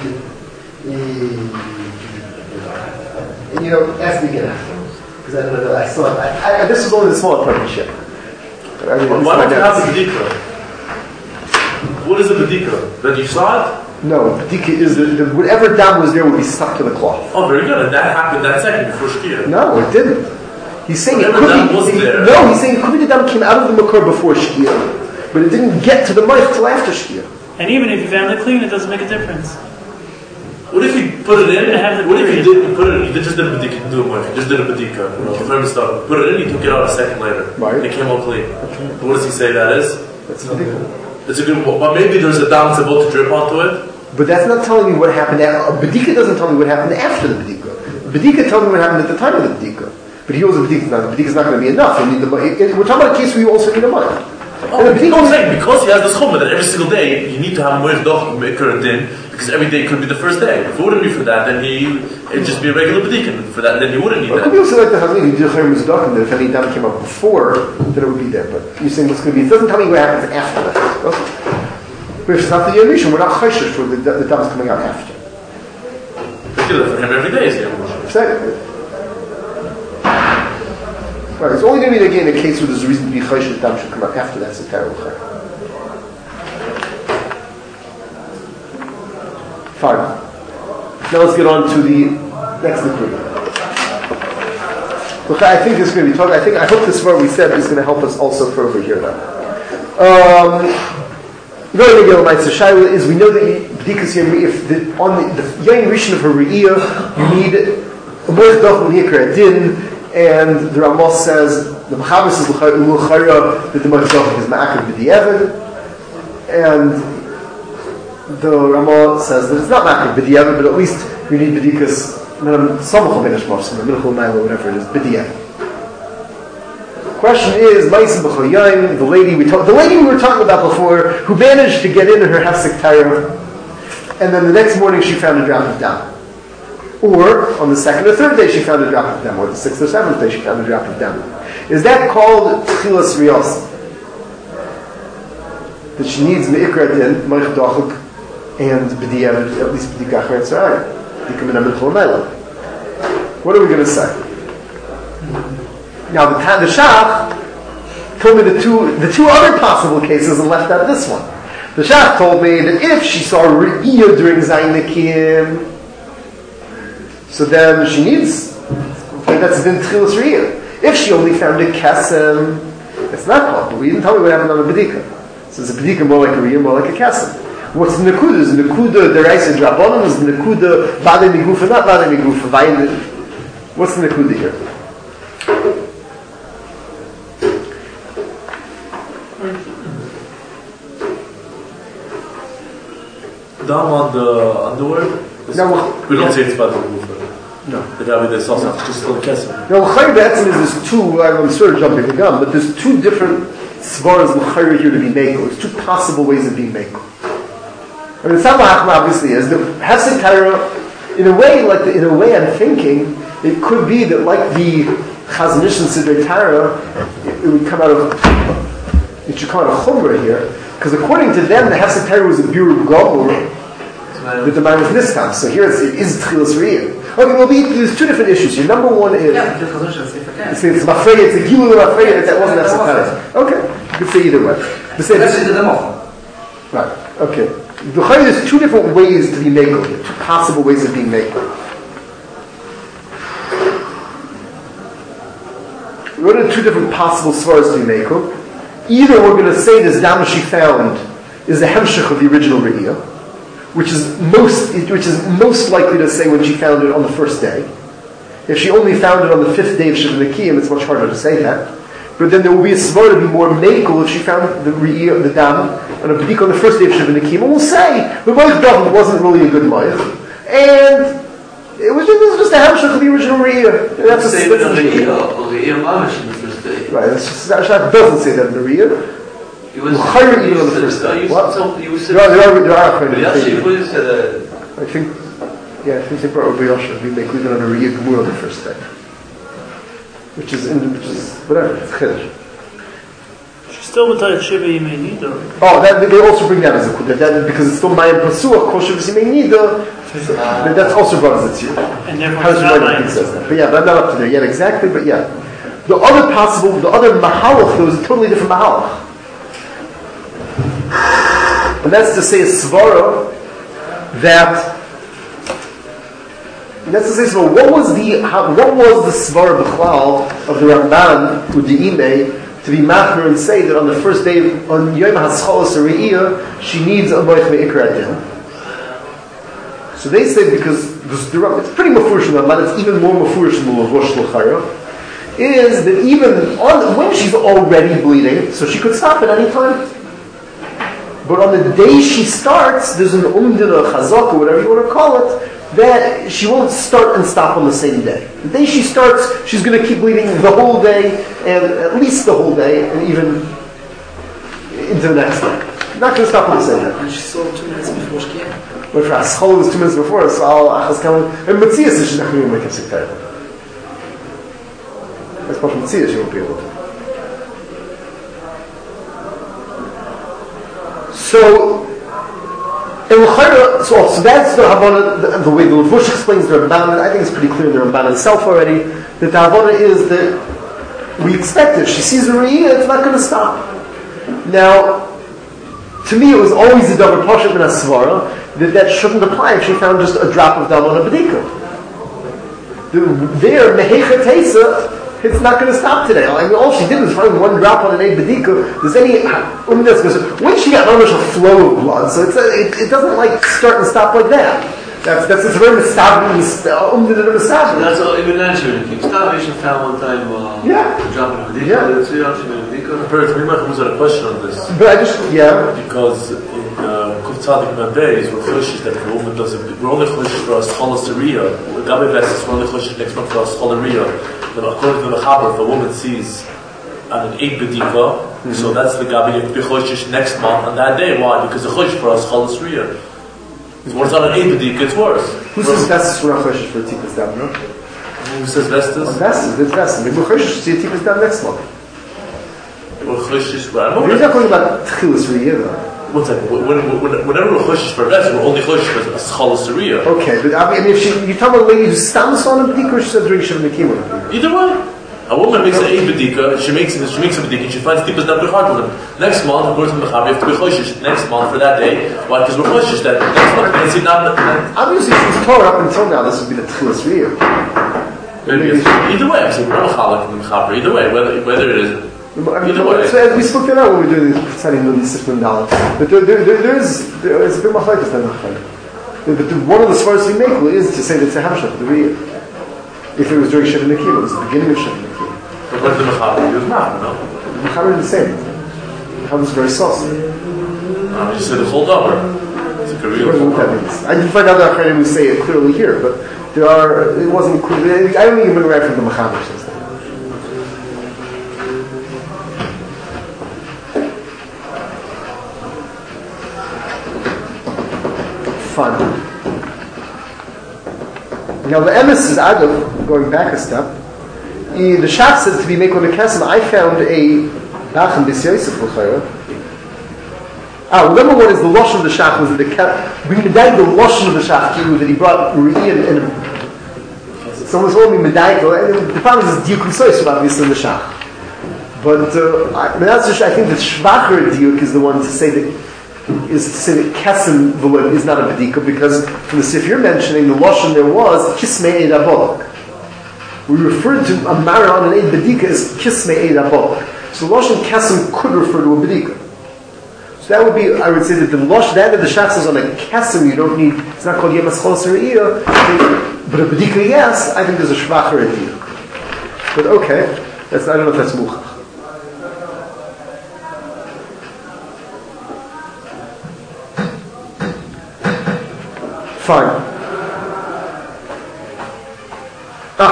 Uh, you know, ask me again afterwards because I don't know. I saw it. I, I, this was only the small partnership. But I mean, Why don't you have a bedika? What is a bedika? That you saw it? No, bedika is the, the whatever dam was there would be stuck to the cloth. Oh, very good. And that happened that second before shkia. No, it didn't. He's saying it Whatever could dam be. was there. No, he's saying it could be the dam came out of the makor before shkia, but it didn't get to the moich till after shkia. And even if you found it clean, it doesn't make a difference. What if you put it in? Have the What if you period. didn't put it in? You just did a bedika, you didn't do a moich. You just did a bedika. You know, confirm stuff. Put it in, you took it out a second later. Right. And it came out clean. Okay. But what does he say that is? That's bedika. It's a good one. But maybe there's a dam that's about to drip onto it. But that's not telling me what happened. A bedika doesn't tell me what happened after the bedika. Bedika tells me what happened at the time of the bedika. But he holds the bedika. The bedika is not going to be enough. You need the, it, it, we're talking about a case where you also need a money. Oh, I'm saying because he has this chumrah that every single day you need to have moich doch mikra din because every day could be the first day. If it wouldn't be for that, then he it'd just be a regular bedikin. For that, then you wouldn't need Well, it that. could be also like the Hazmi who did Chayim Mizdachim, that if any dam came up before, then it would be there. But you're saying what's going to be, it doesn't tell me what happens after that. Okay. But if it's not the Yom we're not chayshish for the, the dam's coming out after. For him, every day is the Yom Exactly. Right, it's only going to be again a case where there's a reason to be chayshish dam should come out after that's a terrible chay. Fine. Now let's get on to the next liquid. Look, I think this is going to be talking. I think I hope this word we said is going to help us also for over here now. Um, very regular mitzvah shaila is we know that b'dikas here if the, on the, the yain rishon of her re'iyah you need a moich doch l'hikra din, and the Ramos says the Mechaber says l'chayra that the moich doch is ma'akev b'diavad, and the Ramah says that it's not ma'akev b'diavad, but at least you need b'dikas. Samachal Minish Marsim, the Minchal Naila, whatever it is, B'diyah. Question is, Maisim B'chol Yaim, the lady we talked, the lady we were talking about before, who managed to get into her Hefsek Torah, and then the next morning she found a drop of dam. Or, on the second or third day she found a drop of dam, or the sixth or seventh day she found a drop of dam. Is that called Tchilas Riyos? That she needs Me'ikra Din, Moich Dochuk, and B'diyah, at least B'dikach Retzarayim. What are we going to say? Now the Tan the Shach told me the two the two other possible cases and left out this one. The Shach told me that if she saw Re'iyah during Zayin Nekim, so then she needs that's been Tchilas Re'iyah. If she only found a Kesem, it's not called. But we didn't tell me what happened on a B'dika. So is a B'dika more like a Re'iyah, more like a Kesem? What's the Nekuda? Is the Nekuda Deraisa Drabonim? Is the Nekuda Bade Migufa? Not Bade Migufa. What's the Nekuda here? Dam on the underwear? No, well, we don't say it's Bade Migufa. No. The Rabbi the sauce, it's just called Kesem. Now, L'chayr Be'etzim is there's two, I'm sort of jumping the gun, but there's two different svaras L'chayr here to be Meiko. There's two possible ways of being Meiko. I mean, the Samah obviously is the Hefsek Torah, in a way, like the, in a way, I'm thinking it could be that, like the Chazon Ish and Sidrei Torah, it, it would come out of it should come out of Chumrah here, because according to them, the Hefsek Torah was a Biur Gomur that the man was Nistam. So here it's, it is Tchilas Re'iyah. Okay, well, there's two different issues here. Number one is Yeah, the Chazon Ish is it's it's Mafreya, it's a Gilul Mafreya, that wasn't Hefsek Torah. Okay, you could say either way. But say this, right? Okay. The Chayr, there's two different ways to be Meiko here, two possible ways of being Meiko. What are the two different possible svaras to be Meiko? Either we're going to say this dam she found is the hemshech of the original Re'iyah, which is most which is most likely to say when she found it on the first day. If she only found it on the fifth day of Shiva Nekiyim, it's much harder to say that. But then there will be a svar to be more mekel if she found the re'iyah, the dam, and a b'dik on the first day of Shiva Nekim, and we'll say the moich dam wasn't really a good moich, and It was just, it was just a hamshach of the original Riyah. That's a say it on the Riyah, or the Riyah Mamish in the first day. Right, it's just, Shach doesn't say that in the Riyah. It was higher even on the first day. What? You said, there are, there are, there are kind of actually, what you said, uh, I think, yeah, I think they brought Rabbi Yosha, we make even on a Riyah Gemur on the first day. Which is, in, which is, whatever, it's Chiddush. Still with the Shiva Yimei Nida. Oh, that, they also bring that as a Kudah, that, because it's still Mayim Pasuach, Kol Shiva Yimei Nida, uh, that's also brought as a Tzir. And therefore it's not Mayim Pasuach. But yeah, but I'm not up to there yet exactly, but yeah. The other possible, the other Mahalach, there was a totally different Mahalach. And that's to say a Svara that, that's to say Svara, what was the, how, what was the Svara B'chlal of the Ramban, Udi'imei, to be machmer and say that on the first day, on Yom HaScholas Re'iyah, she needs a Moich Me'ikra Adin. So they say because this, it's pretty mafurish in the Ramban, it's even more mafurish in the Levush L'chara, is that even on, when she's already bleeding, so she could stop at any time. But on the day she starts, there's an umdina, chazak, or whatever you want to call it, that she won't start and stop on the same day. The day she starts, she's going to keep bleeding the whole day, and at least the whole day, and even into the next day. Not going to stop on the same day. And she saw two minutes before Shkia. But for Aschol was two minutes before, so I'll Achaz Kamal, and Matthias is she's not going to make a sick title. That's what Matthias she won't be able to. So, so, so that's the Havana, the, the way the Levush explains the Ramban. I think it's pretty clear in the Ramban itself already, that the Havana is that we expect it. She sees a Re'iyah, it's not going to stop. Now, to me it was always a double Pashat min HaSvara, that that shouldn't apply if she found just a drop of Dam on a B'dika. There, Mehecha Teisa, it's not going to stop today. I mean, all she did was find one drop on an eight B'dika. There's any when she got almost a flow of blood, so it's a, it, it doesn't like start and stop like that. That's that's it's very mistaken. Mistaken. That's all. Even then, she would keep stopping. She found one time. Uh, yeah. Dropping a B'dika. Yeah. She made a B'dika. First, we might lose a question on this. But I just yeah. Because in Kuf Tzadik Mabez, we're choshish that the woman doesn't. We're only choshish for a scholar Syria. Gabi Vesses, we're only choshish next month for a scholar Ria. According to the Chaber, if a woman sees an eight bedika, mm-hmm. so that's the Gabi Bechoshish next month on that day. Why? Because the Chosh for us Cholas Riyah. When it's on an eight bedika, it's worse. Who says Vestas for a Choshish for a Tikas Dam, no? Who says Vestas? Oh, Vestas, it's Vestas. Maybe Choshish see a Tikas Dam next month. Well, Choshish, well, I don't know. You're not talking about Tchilas Riyah, though. One second. Whenever we're choshish for Vestas, we're only choshish for a Cholas Riyah. Okay, but I mean, if she, you're talking about a lady who stands on a bedika, or she said during Shiv Nekim on a bedika? Either way. A woman makes an eight bedika, she makes she makes a bedika, and she finds tipas not bechart. Next month, according to the Mechaber, you have to be choshish next month for that day. Why? Because we're choshish that next month. And see, not, obviously, she's told up until now. This would be the Tchilas Riyah. Maybe it's, either way, I'm saying we're not chalak in the Mechaber. Either way, whether whether it is. I mean, so as we spoke that out when we were doing this study in the Sifman Dalet, but there, there, there, there is there is a bit more machlokes than machlokes. But the, one of the svaras we make is to say that it's a hamshach. If it was during Shiv Nekim, it was the beginning of Shiv Nekim. But what the Mechaber? It was not, no. The Mechaber is the same. The Mechaber is very saucy. Um, you said the whole number. It's a I don't know what that means. I didn't find out that Achronim would say it clearly here, but there are. It wasn't clear. I don't even bring it right from the Mechaber. Fun. Now the emes is Adam, going back a step. He, the Shach says to be Mekon Kesem. I found a Bachem B'S Yosef L'Chayra. Ah, well, number one is the Lashon of the Shach was that the we medayik the Lashon of the Shach that he brought Re'iyah and someone's told me medayik. And the problem is Diuk L'Soyis obviously in the Shach. But uh, I, that's just, I think the Shvacher Diuk is the one to say that. Is to say that Kesem V'Lev is not a Bedika, because from the Sif you're mentioning, the Lashon there was Kismei Eid Abolak. We referred to a Mara on an Eid Bedika as Kismei Eid Abolak. So Lashon Kesem could refer to a Bedika. So that would be, I would say that the Lashon, that the Shach says on a Kesem, you don't need, it's not called Yemas Cholas Re'iyah, but a Bedika, yes, I think there's a Shvacher Diuk. But okay, that's, I don't know if that's Muchach. Fine.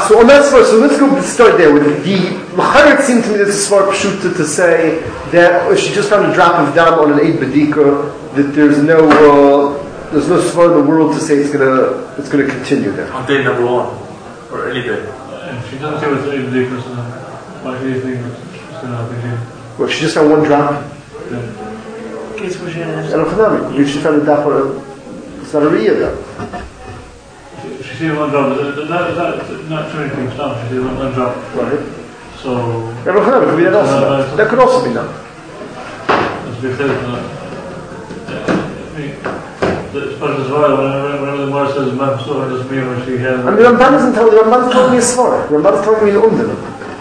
so on that svara, so let's go start there with the L'chayr. It seemed to me that it's a svara pshuta to say that if she just found a drop of dam on an eid bedika, that there's no uh, there's no svara in the world to say it's gonna it's gonna continue there. On day number one, or any day. And she doesn't say what's the eid bedika, so why do you think it's gonna happen here? Well, she just found one drop. Yeah. Case where she had I don't know. Maybe she found a drop on a. It's not a riyah though. She sees one drop. That, that, that, not too many things down. She sees one, one drop. Right. So. I don't know. It could be that also. Uh, that could also be done. That's big thing. I mean, especially as well, whenever, whenever the Gemara says "Mam Suha," it doesn't mean when she has. I mean, Ramban doesn't tell. Ramban's telling me a svara. Ramban's telling me an umdin.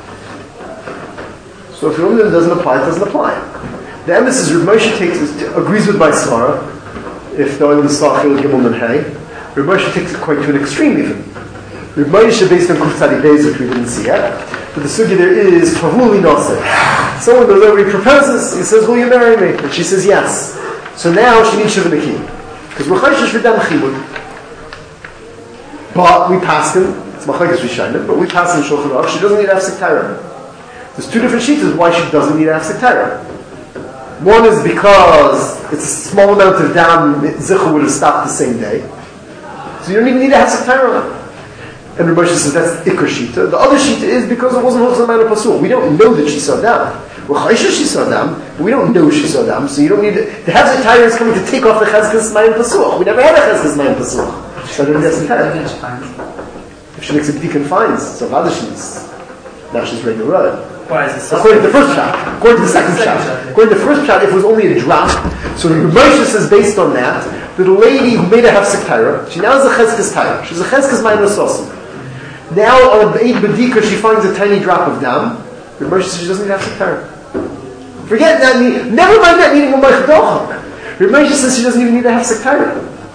So if the umdin doesn't apply, it doesn't apply. The emphasis Rav Moshe takes is, agrees with my svara. If the oil is slachil gimel and hay, Rav Moshe takes it quite to an extreme even. Rav Moshe based on Kuftadi Beis, which we didn't see yet. But the sugya there is Pavuli Noseh. Someone goes over, he proposes, he says, "Will you marry me?" And she says yes. So now she needs Shiva Nakim. Because we're chayshish for dam chimud. But we pass him, it's Machlekes Rishonim, but we pass him Shulchan Aruch, she doesn't need Hafsek Torah. There's two different sheets why she doesn't need Hafsek Torah. One is because it's a small amount of dam, Zichur would have stopped the same day. So you don't even need a Hafsek Torah. And Rav Moshe says that's Iker Shita. The other Shita is because it wasn't Hochzal Mana Pasul. We don't know that she saw dam. Well, Chaysha she saw dam, but we don't know she saw dam, so you don't need it. The Hafsek Torah is coming to take off the Chazkas Mayim Pasul. We never had a Chazkas Mayim Pasul. So I don't need Hafsek Torah. If she makes a b'dik and finds, so rather she's, now she's ready to run. Why is it According to the first shot, according to the second shot, according to the first shot, if it was only a drop, so Rav Moshe says based on that, that a lady who made a Hafsek Torah, she now is a Chezkes Torah. She's a Chezkes Mayim Nososim. Now on the Eid Bedika she finds a tiny drop of dam. Rav Moshe says she doesn't need Hafsek Torah. Forget that, never mind that meaning of Meichdocham. Rav Moshe says she doesn't even need a Hafsek Torah.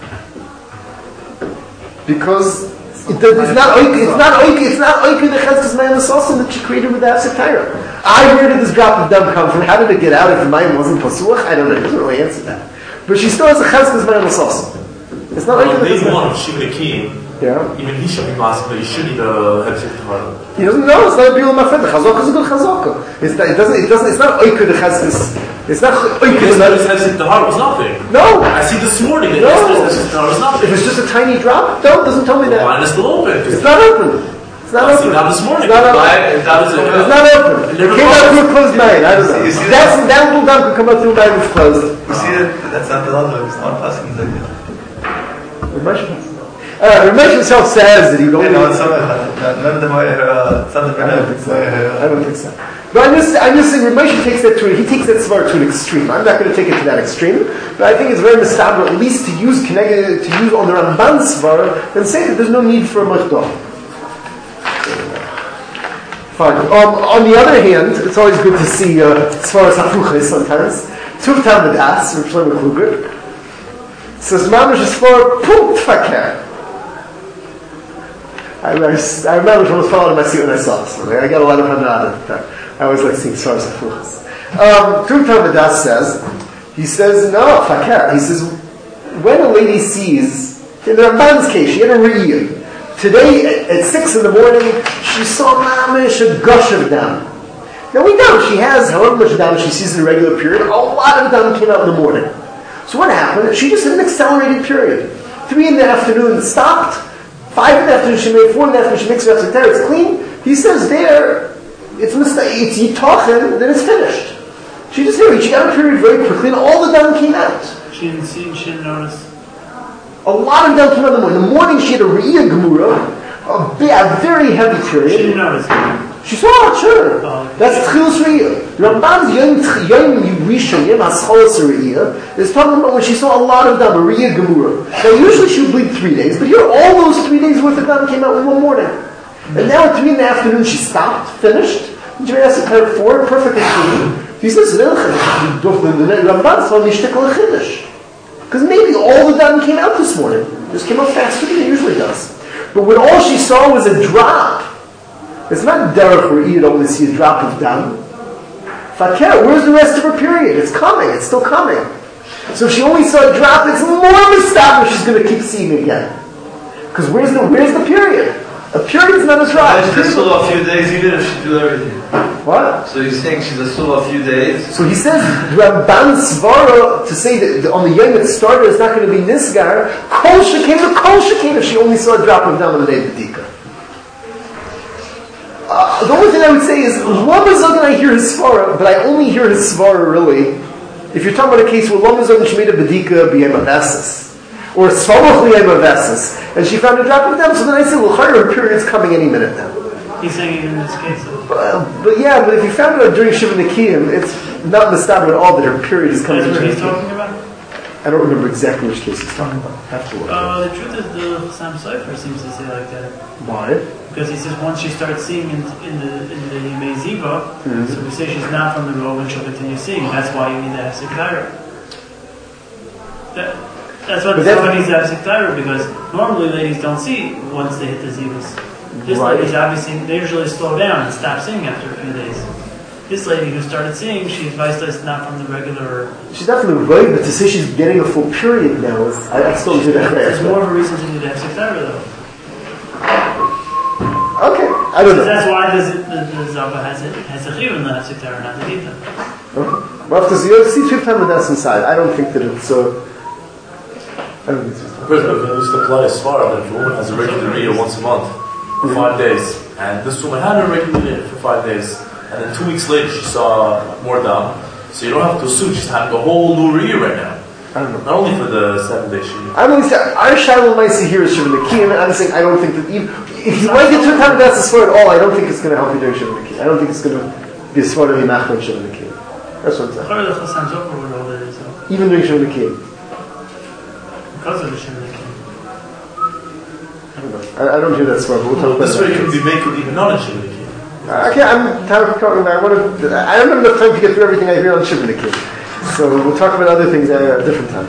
Because It does, it's not oike, it's not oike, it's not oike the Chezkes Mayim Nososim that she created with the Hafsek Torah. I, where did this drop of dam come from? How did it get out if the Mayim wasn't Pasuach? I don't know, he doesn't really answer that. But she still has a Chezkes Mayim Nososim. It's not oike Well, the day Chezkes one of Shiva Nakim, Yeah. even he should be asking that you should need a Hafsek Torah. He doesn't know, it's not a Biul Mafed. The Chazaka is a good Chazaka. It's not, it doesn't, it doesn't, it's not oike the Chezkes. It's not oike Yes, the that Hafsek Torah was nothing. No. I see this morning that No. yesterday's Hafsek Torah was nothing. If it's just a tiny drop, no, it doesn't tell me The that. line is still open. It's not open. It's not I open. see that this morning. It's not open. Why- that was a- It's not open. It Never came out closed. through a closed night. I don't know. You see That's, that little dump could come out through a night that's closed. You see that? That's not the law. It's not passing the idea. Uh, Ramesh himself says that he would only... No, it's somewhere. None of them are something. I don't think so. I don't think so. But I'm just, I'm just saying, Ramesh takes that to, he takes that svar to an extreme. I'm not going to take it to that extreme, but I think it's very mistaber, at least to use to use on the Ramban svar, and say that there's no need for a machdoh. Fine. Um, on the other hand, it's always good to see uh, svaras hafuches sometimes. Tuv Talmud As, Rav Shlomo Kluger, says Mamash is for punkt fakir. I remember, I remember from the following my seat when I saw this one. I got a lot of hanad at the time. I always like seeing svaras hafuches. Um, Tuv Talmud As says, he says, no, fakir. He says, when a lady sees, in the Ramban's case, she had a re'iyah. Today, at, at six in the morning, she saw mamish a gush of dam. Now we know she has however much dam she sees in a regular period. A lot of dam came out in the morning. So what happened? She just had an accelerated period. Three in the afternoon stopped. Five in the afternoon she made. Four in the afternoon she makes her after there. It's clean. He says there, it's mistake. It's yitachin. Then it's finished. She just did it. She got a period very quickly, and all the dam came out. She didn't see, she didn't notice. A lot of dam came out in the morning. In the morning she had a re'iyah gemura, a, a very heavy period. She didn't notice. She saw it, sure. Oh, okay. That's Tchil's re'iyah. Ramban's Yom Yom Rishon, Yom Hascholos re'iyah, is talking about when she saw a lot of dam, a re'iyah gemura. Now usually she would bleed three days, but here all those three days worth of dam came out in one morning. And now at three in the afternoon she stopped, finished, and she asked at four, perfectly clean. He says, the Ramban saw Nishtikal Chiddush. Because maybe all the dam came out this morning. Just came out faster than it usually does. But when all she saw was a drop, it's not derech where you'd only see a drop of dam. Fakir, where's the rest of her period? It's coming, it's still coming. So if she only saw a drop, it's more mistaber she's going to keep seeing again. Because where's the where's the period? A period is not a dry. She's still a few days, even if she do everything. What? So he's saying she's still a few days. So he says, Ramban Svara, to say that on the Yom it started, it's not going to be Nisgar, Kol Shekin or Kol Shekin if she only saw a drop of down on the day of B'dika. Uh, the only thing I would say is, Lama Zogan I hear his Svara, but I only hear his Svara really, if you're talking about a case where Lama Zogan she made a B'dika b'yem avesis, or Svamach l'yem avesis, and she found a drop of down, so then I say, well, her period's coming any minute now. He's saying in this case. But, but yeah, but if you found it out during Shiva Nikiyim, it's not mistaber at all that her period is coming. That's what he's talking about? I don't remember exactly which case he's talking about. I have to look. Uh, the truth is, the Chassam Sofer seems to say like that. Why? Because he says once she starts seeing in, in the in the Yemei Ziva, mm-hmm. so we say she's not from the Rov and she'll continue seeing. That's why you need the Hefsek Taira. That, that's what the Sofer needs the Hefsek Taira, because normally ladies don't see once they hit the Zivas. This right. lady's obviously, they usually slow down and stop seeing after a few days. This lady who started seeing, she's advised us not from the regular... She's definitely right, but to say she's getting a full period now, is, I, I still do that. There's more of a reason to do the Hefsek Taira though. Okay, I don't know. That's why the, the, the Zava has it, has a chiyuv in the Hefsek Taira, not the Gita. Okay. Well, if there's, you see two times with that inside, I don't think that it's... Uh, I don't think it's... First, we used to apply a svara that if a woman has a regular riyah once a month, for five days, and this woman had her regular for five days, and then two weeks later she saw more down. So you don't have to assume she's having a whole new riyah right now. I don't know. Not only for the seven day she. I'm only saying our Shiloh Maisi here is Shiva Nikiyim, and I'm saying I don't think that even if you might get to a time that's a svara at all, I don't think it's going to help you during Shiva Nikiyim. I don't think it's going to be a svara to be machmir Shiva Nikiyim. That's what I'm saying. Even during Shiva Nikiyim. Because of the Shiva Nikiyim. I don't know. I, I don't hear that svara, but we'll talk about this that. way you can be making even not in Shiva Nikiyim. Okay, I'm tired of talking about. I want to. I don't have enough time to get through everything I hear on Shiva Nikiyim. So we'll talk about other things at a different time.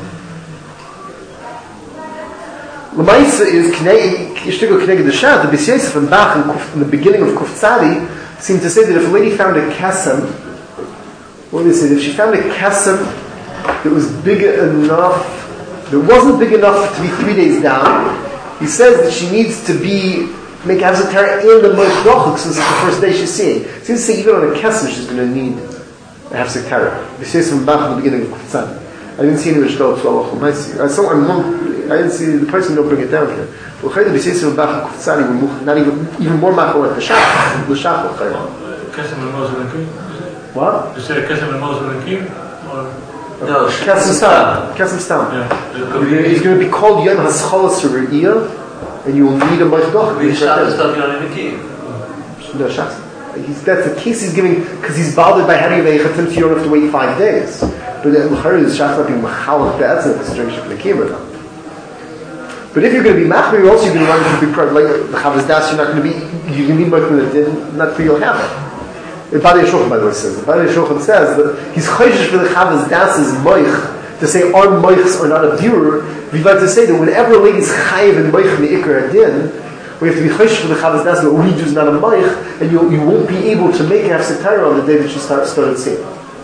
Lamaisa is Yishtigo Kneged the Shad. The B'S Yosef and Bach in the beginning of Kuf Tzadi seem to say that if a lady found a kesem, what do they say? If she found a kesem that was big enough, that wasn't big enough to be three days down, he says that she needs to be make Hefsek Taira in the Moed Dochuk since it's the first day she's seeing. It seems to say even on a kesem she's going to need a Hefsek Taira. B'S Yosef and Bach in the beginning of Kuf Tzadi. I didn't see any Rishtal to Allah Chumaisi. I saw. I'm I didn't see the person don't bring it down here. Well, Chayda B'Seisim and Bach Kuftzani were not even even more machal like the Shach, the Shach of Chayda. Kesem and Moshe and Kim. What? You say Kesem and Moshe and Kim, or No, Kesem Stam. Kesem Stam. yeah? He's going to be called Yom Haschalas Re'iyah, and you will need a Moshe. We shot stuff you don't even keep. No Shach. He's that's the case he's giving because he's bothered by having a Chatim, so you don't have to wait five days. But the Chayda is Shach not being machal be'etzem the situation of the Kibbutz. But if you're going to be machmir, you're also going to want to be proud. Like the Chavaz Das, you're not going to be. You're going to need machmir that didn't. Not for you'll have it. The Badi Yeshochan, by the way, says. The Badi Yeshochan says that he's chayshish for the Chavaz Das's moich to say our moichs are not a viewer. We'd like to say that whenever a lady's chayiv and moich in the ikar adin, we have to be chayshish for the Chavaz Das that what we do is not a moich, and you you won't be able to make a Hefsek Taira on the day that she start, started seeing.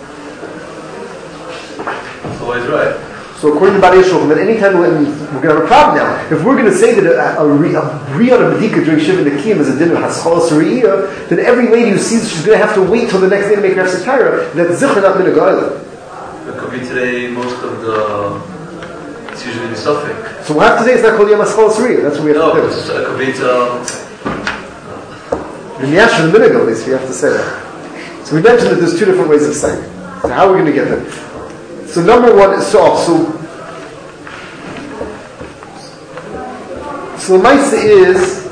That's always right. So according to Badi Yeshochan, that any time when we're going to have a problem now, if we're going to say that a, a, a riyah on a bedika during Shiva Nikiyim is a din of haschalas riyah, then every lady who sees she's going to have to wait till the next day to make her Hefsek Taira, that's zichr not min a goyla. It could be today most of the. It's usually the suffix. So we'll have to say it's not called yom haschalas riyah. That's what we have No, to do. it's, it could be to. In Yash and the minhag at least, we have to say that. So we mentioned that there's two different ways of saying it. So how are we going to get there? So number one is so so so the Maisa is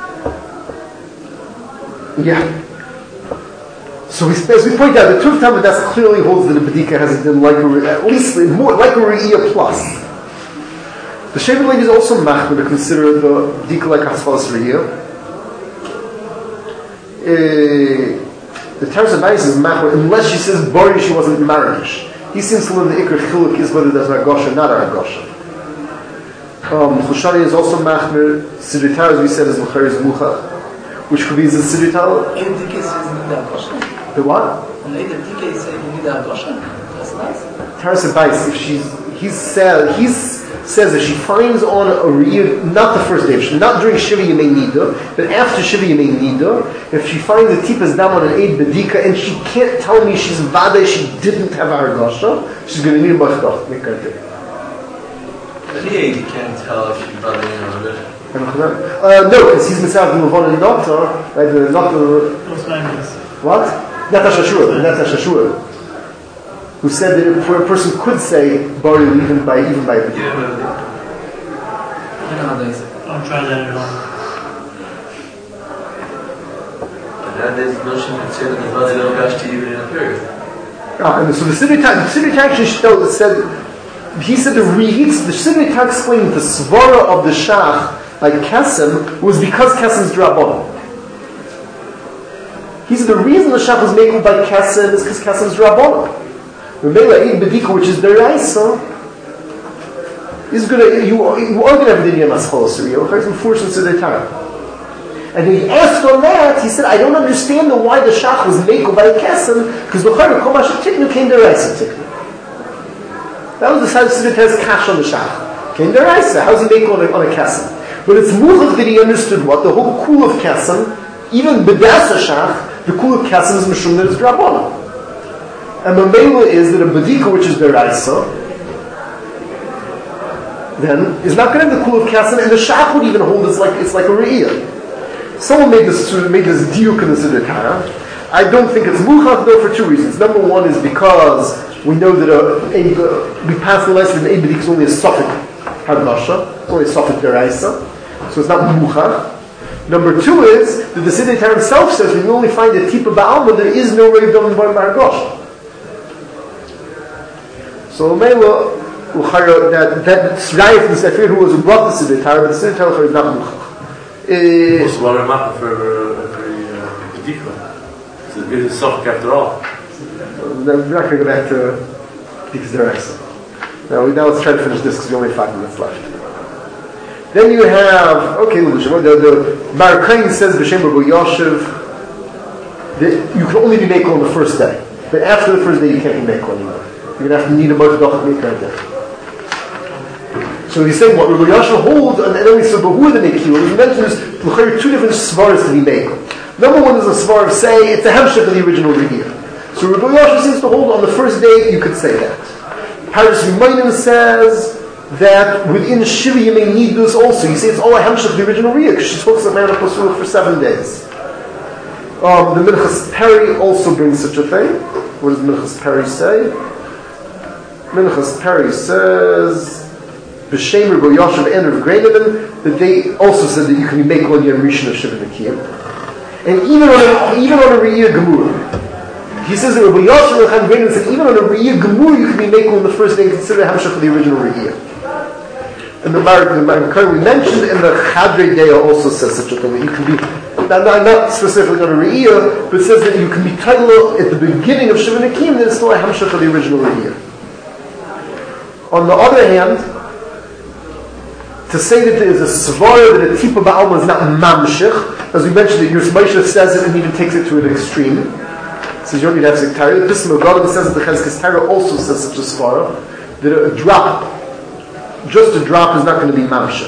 yeah. So we, as we point out, the Tuv Talmud Das clearly holds that a bedika has a din like a at least more like a re'iyah plus. The Shevet lady is also machmir to consider the bedika like haschalas re'iyah. Uh, the Taras Abayis is machmir unless she says bari she wasn't married. He seems to learn the ikar chiluk is whether there's an agosha, not an agosha. Um, Chushani is also machmir. Sidritar, as we said, is l'chayr is muchach, which could be the sidritar. In the case, you need a agosha. The what? And later, the case, you need a agosha. That's nice. Taras Abayis, if she's, he's said, he's says that she finds on a re'iyah, not the first day, not during Shiva Yemei Nida, but after Shiva Yemei Nida, if she finds a tipas dam on an Eid Bedika and she can't tell me she's vada, she didn't have a hargasha, she's going to need a bachdach. Make her do. You can't tell if she's vada or not. Uh, no, because he's mitzvah Muvon and Nata, right? The Nata. What? Natasha Shua. Natasha Shua. Who said that a person could say bari even by even by. I'll try that at home. And there's no she could say that the vada don't gash to even in a period. Ah, and so the Siddur Tag, the Siddur Tag Shishtel said, he said the reheats, the Siddur Tag explained the svara of the Shach, like Kesem, was because Kesem's Drabon. He said the reason the Shach was made by Kesem is because Kesem's Drabon. Remember, Eid Bedika, which is Deraisa, is going to, you, you are going to have a Dinya Maschol Surya, unfortunately, so they tire. And he asked on that, he said, I don't understand the why the Shach was made by Kesem, because the Chayr, Kol Masha Tiknu, came Deraisa Tiknu. That was the side of Siddur has cash on the Shach. Came Deraisa, how does he make on a, on a Kesem? But it's Muchach that he understood what? The whole Kul of Kesem, even B'dasa Shach, the Kul of Kesem is Mishum that is Drabona. And Mamela is that a Badika, which is Deraisa, then is not going to have the Kul of Kesem, and the Shach would even hold it's like it's like a Re'iyah. Someone made this made this diuk in the Siddur Tara. I don't think it's Muchach though for two reasons. Number one is because we know that a, a, a we pass the lesson that a Badik is only a Sophic Hadmasha, it's only a Sophic Deraisa. So it's not Muchach. Number two is that the Siddur Tara himself says when you only find a Tipa Ba'alma, there is no Reiv Dom Bar Margosh. So Meila, that that Tzrayif the Sefir who was who brought the Siddur Tara, but the Siddur Tara is not Muchach. What's what I'm up for every Bedika? It's a soft after all. We're not going to go back to Bedikas Deraisa. Now, now let's try to finish this because we only have five minutes left. Then you have, okay, the, the Marakain says, B'Shem Rabbi Yoshev, that you can only be Mekel on the first day. But after the first day, you can't be Mekel anymore. You're going to have to need a Mordech to make that day. So he's saying what Rabbi Yoshev holds, and then we said, but who are the Mekilim? He mentions there's two different svaras to be Mekel. Number one is a svar of say, it's a hemshech of the original Re'iyah. So Rabbi Yoshev seems to hold on the first day, you could say that. Parashas Rimainim says, that within Shiva Yemei Nidus also, you see it's all a hemshech of the original Riyah, because she talks about Mana Pasur for seven days. Um, the Minchas Peri also brings such a thing. What does Minchas Peri say? Minchas Peri says, B'Shem Rabbi Yoshev and Rav Greinigan, that they also said that you can make one Yom Rishon of Shiva Nekiyim. And even on a, even on a Riyah Gemur, he says that Rabbi Yosef and Chaim Greinigan said even on a Riyah Gemur you can be making on the first day and consider a Hamshach for the original Riyah. And the Marakain we mentioned, and the Chadrei Deya also says such a thing that you can be not, not, not specifically on a Riyah, but says that you can be titled at the beginning of Shiva Nekim that it's still a Hamshach for the original Riyah. On the other hand, to say that there is a svara that a tipa ba'alma is not mamshich, as we mentioned, that Yus Moshe says it and even takes it to an extreme. So you don't need to have sektara. This Megadim says that the Chezkes Torah also says such a svara, that a drop, just a drop, is not going to be mamshich.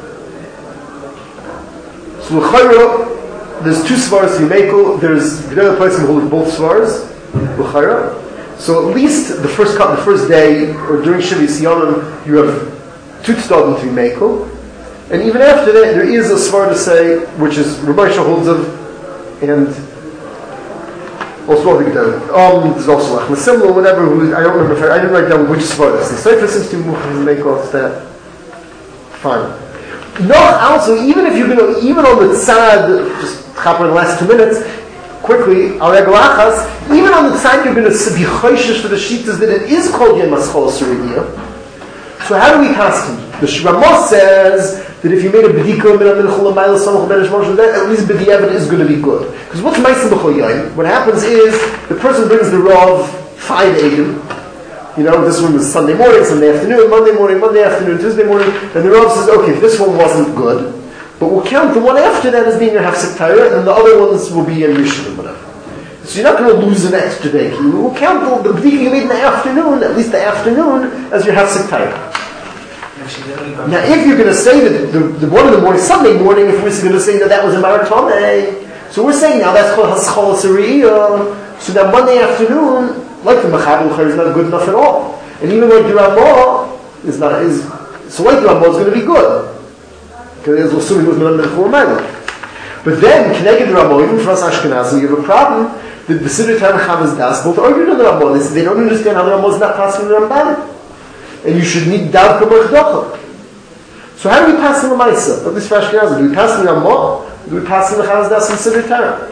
So l'chayra, there's two svaras to Yimekel. There's the other place who hold both svaras, l'chayra. So at least the first cut, the first day, or during Shiva Yisyonim, you have two tzaddim to be mekel, and even after that, there is a svar to say, which is Rabbi Shah holds of, and also I think that um, there's also Achmed Simla, whatever. Who I don't remember. If I, I didn't write down which svar this. The Sefer seems to be mekel. It's that fine. No, also even if you're going to, even on the tzad, just chapter in the last two minutes, quickly, areglachas, even on the tzad you're going to be choishish for the shitas that it is called Yom Maschol Suriyah. So how do we cast him? The Shramah says that if you made a bedika min aminchol amayla samach ben ishmash, that at least b'diavad is going to be good. Because what's ma'asim b'chol yayin? What happens is the person brings the rav five eidim. You know, this one was Sunday morning, Sunday afternoon, Monday morning, Monday afternoon, Tuesday morning, and the rav says, okay, this one wasn't good, but we'll count the one after that as being your hafsek Torah, and then the other ones will be in Rishon and whatever. So you're not going to lose an extra day. You will count the bedika you made in the afternoon, at least the afternoon, as your hafsek Torah. Now, if you're going to say that the, the one in the morning, Sunday morning, if we're going to say that that was a maratone, so we're saying now that's called haschol sariyah. So that Monday afternoon, like the Mechaber is not good enough at all, and even like the Ramah is not is so like the Ramah is going to be good because we're assuming it was not before Maghrib. But then, connected the Ramah, even for us Ashkenazim, you have a problem. The the Siddur Tam Chavis Das both argued on the Ramah. They, they don't understand how the Ramah is not passing the Ramban. And you should need Dav Kabbalah. So how do we pass in the Maisa? At least for Ashkenazim, do we pass in the Ramah? Or do we pass in the Chavis Das and Siddur Tam?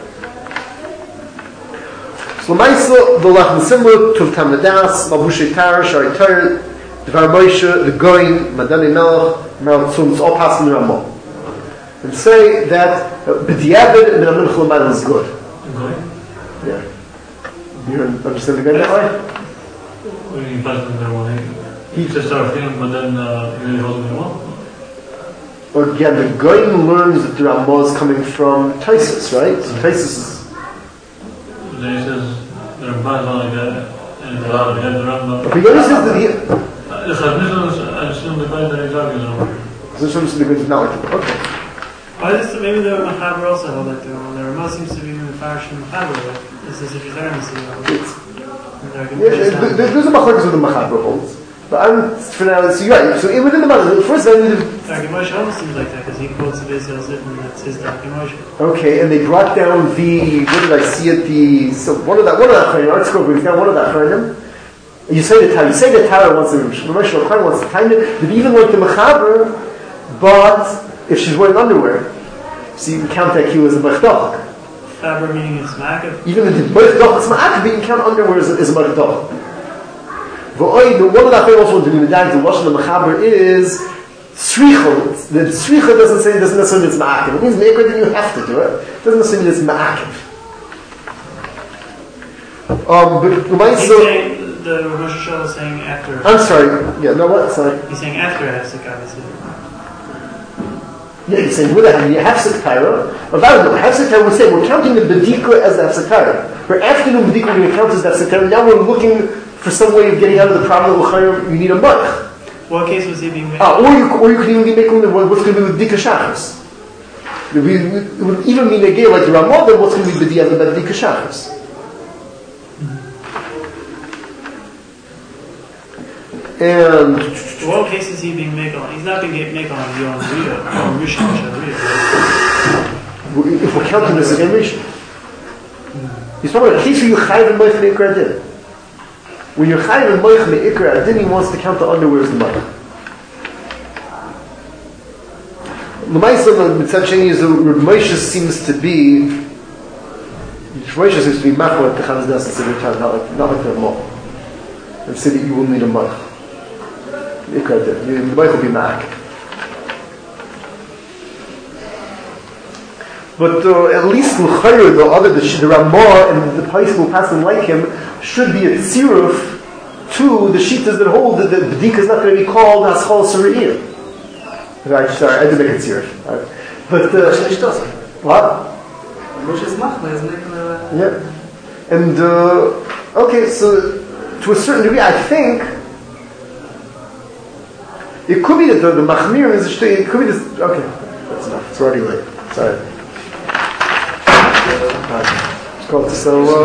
So Maisa, the Lachim Simla, Tuv Tam Das, Mabushay Tar, Shari Tar, Dvar Moshe, the Goyin, Madani Melech, Mount Tzum, it's all passing the Ramah. And say that B'diavad and B'namin Chulamayla is good. Yeah. You understand the guy that way? When you pass them their way, he just started feeling, but then uh, you really hold them well. Or again, the Goyin learns that the Ramah is coming from Taisus, right? So Taisus is. Then he says, there are bad like that, and the Ramah. Okay, Goyin says that he. The Chazmizon, I assume the guy that he's arguing over. This one is the Goyin not like it. Okay. Why is this, maybe the Mechaber also hold like the Ramah? The Ramah seems to be in the parish in the Mechaber. This is if you're there and see yeah, there's a machlokes with the Mechaber holds. But I'm, for now, so you're right. So within the Mechaber, first I need to... Darkei Moshe almost seems like that, because he quotes the Beis Yosef and that's his Darkei Moshe. Okay, and they brought down the, what did I see at the, so one of that, one of that Chayim, Art Scroll brings down one of that Chayim. You say the Torah, you say the Torah wants to, Moshe Chayim wants to time it, but even like the Mechaber, but if she's wearing underwear, so you can count that Q as a Bechdach. Faber meaning it's ma'akev? Even if the Bechdach is ma'akev, you can count underwear as a, as a Bechdach. V'oi, the one of that thing also to be medayik, the Lashon of the Mechaber is Sricha. The Sricha doesn't say, doesn't necessarily mean it's ma'akev. It means me'akev, then you have to do it. It doesn't necessarily mean it's ma'akev. Um, but the He's saying, the Rosh Hashanah is saying after. I'm sorry, yeah, no what, sorry. He's saying after Hefsek, obviously. Yeah, he's saying, with a Hefsek Torah, or that is Hefsek Torah, we're saying, we're counting the Bedikah as the Hefsek Torah. We're after the Bedikah, we're going to count as the Hefsek Torah. Now we're looking for some way of getting out of the problem that you need a March. What case was he being made? Ah, or you, or you could even be making what's going to be with Dika Shachas. It would even mean again, like the Ramah, then what's going to be the Diyah about Dika Shachas. And what case is he being made on? He's not being made on Yom Riyah or Rishon Shariyah. If we're counting this again, Rishon. He's talking about a case where you chayiv and moich me'ikra adin. When you're chayiv and moich me'ikra adin, he wants to count the underwear as the moich. L'maisa, the mitzad sheni is that Moshe seems to be, Moshe seems to be machor at the Chavis Das and Siddur Tam, not like not like the Ramah, and say that you will need a moich. The moich will be ma'ak. But uh, at least l'chayr, the other, the, the Ramah and the Pais who passing like him should be a tziruf to the shitas that hold that the B'dika is not going to be called Haschol Sariyah. Right, sorry, I did make a tziruf. Right. But uh, what? Moshe's machna is making a. Yeah, and uh, okay, so to a certain degree, I think it could be that the, the machmir is a shtei. It could be this. Okay, that's enough. It's already late. Sorry. It's called to so. Uh,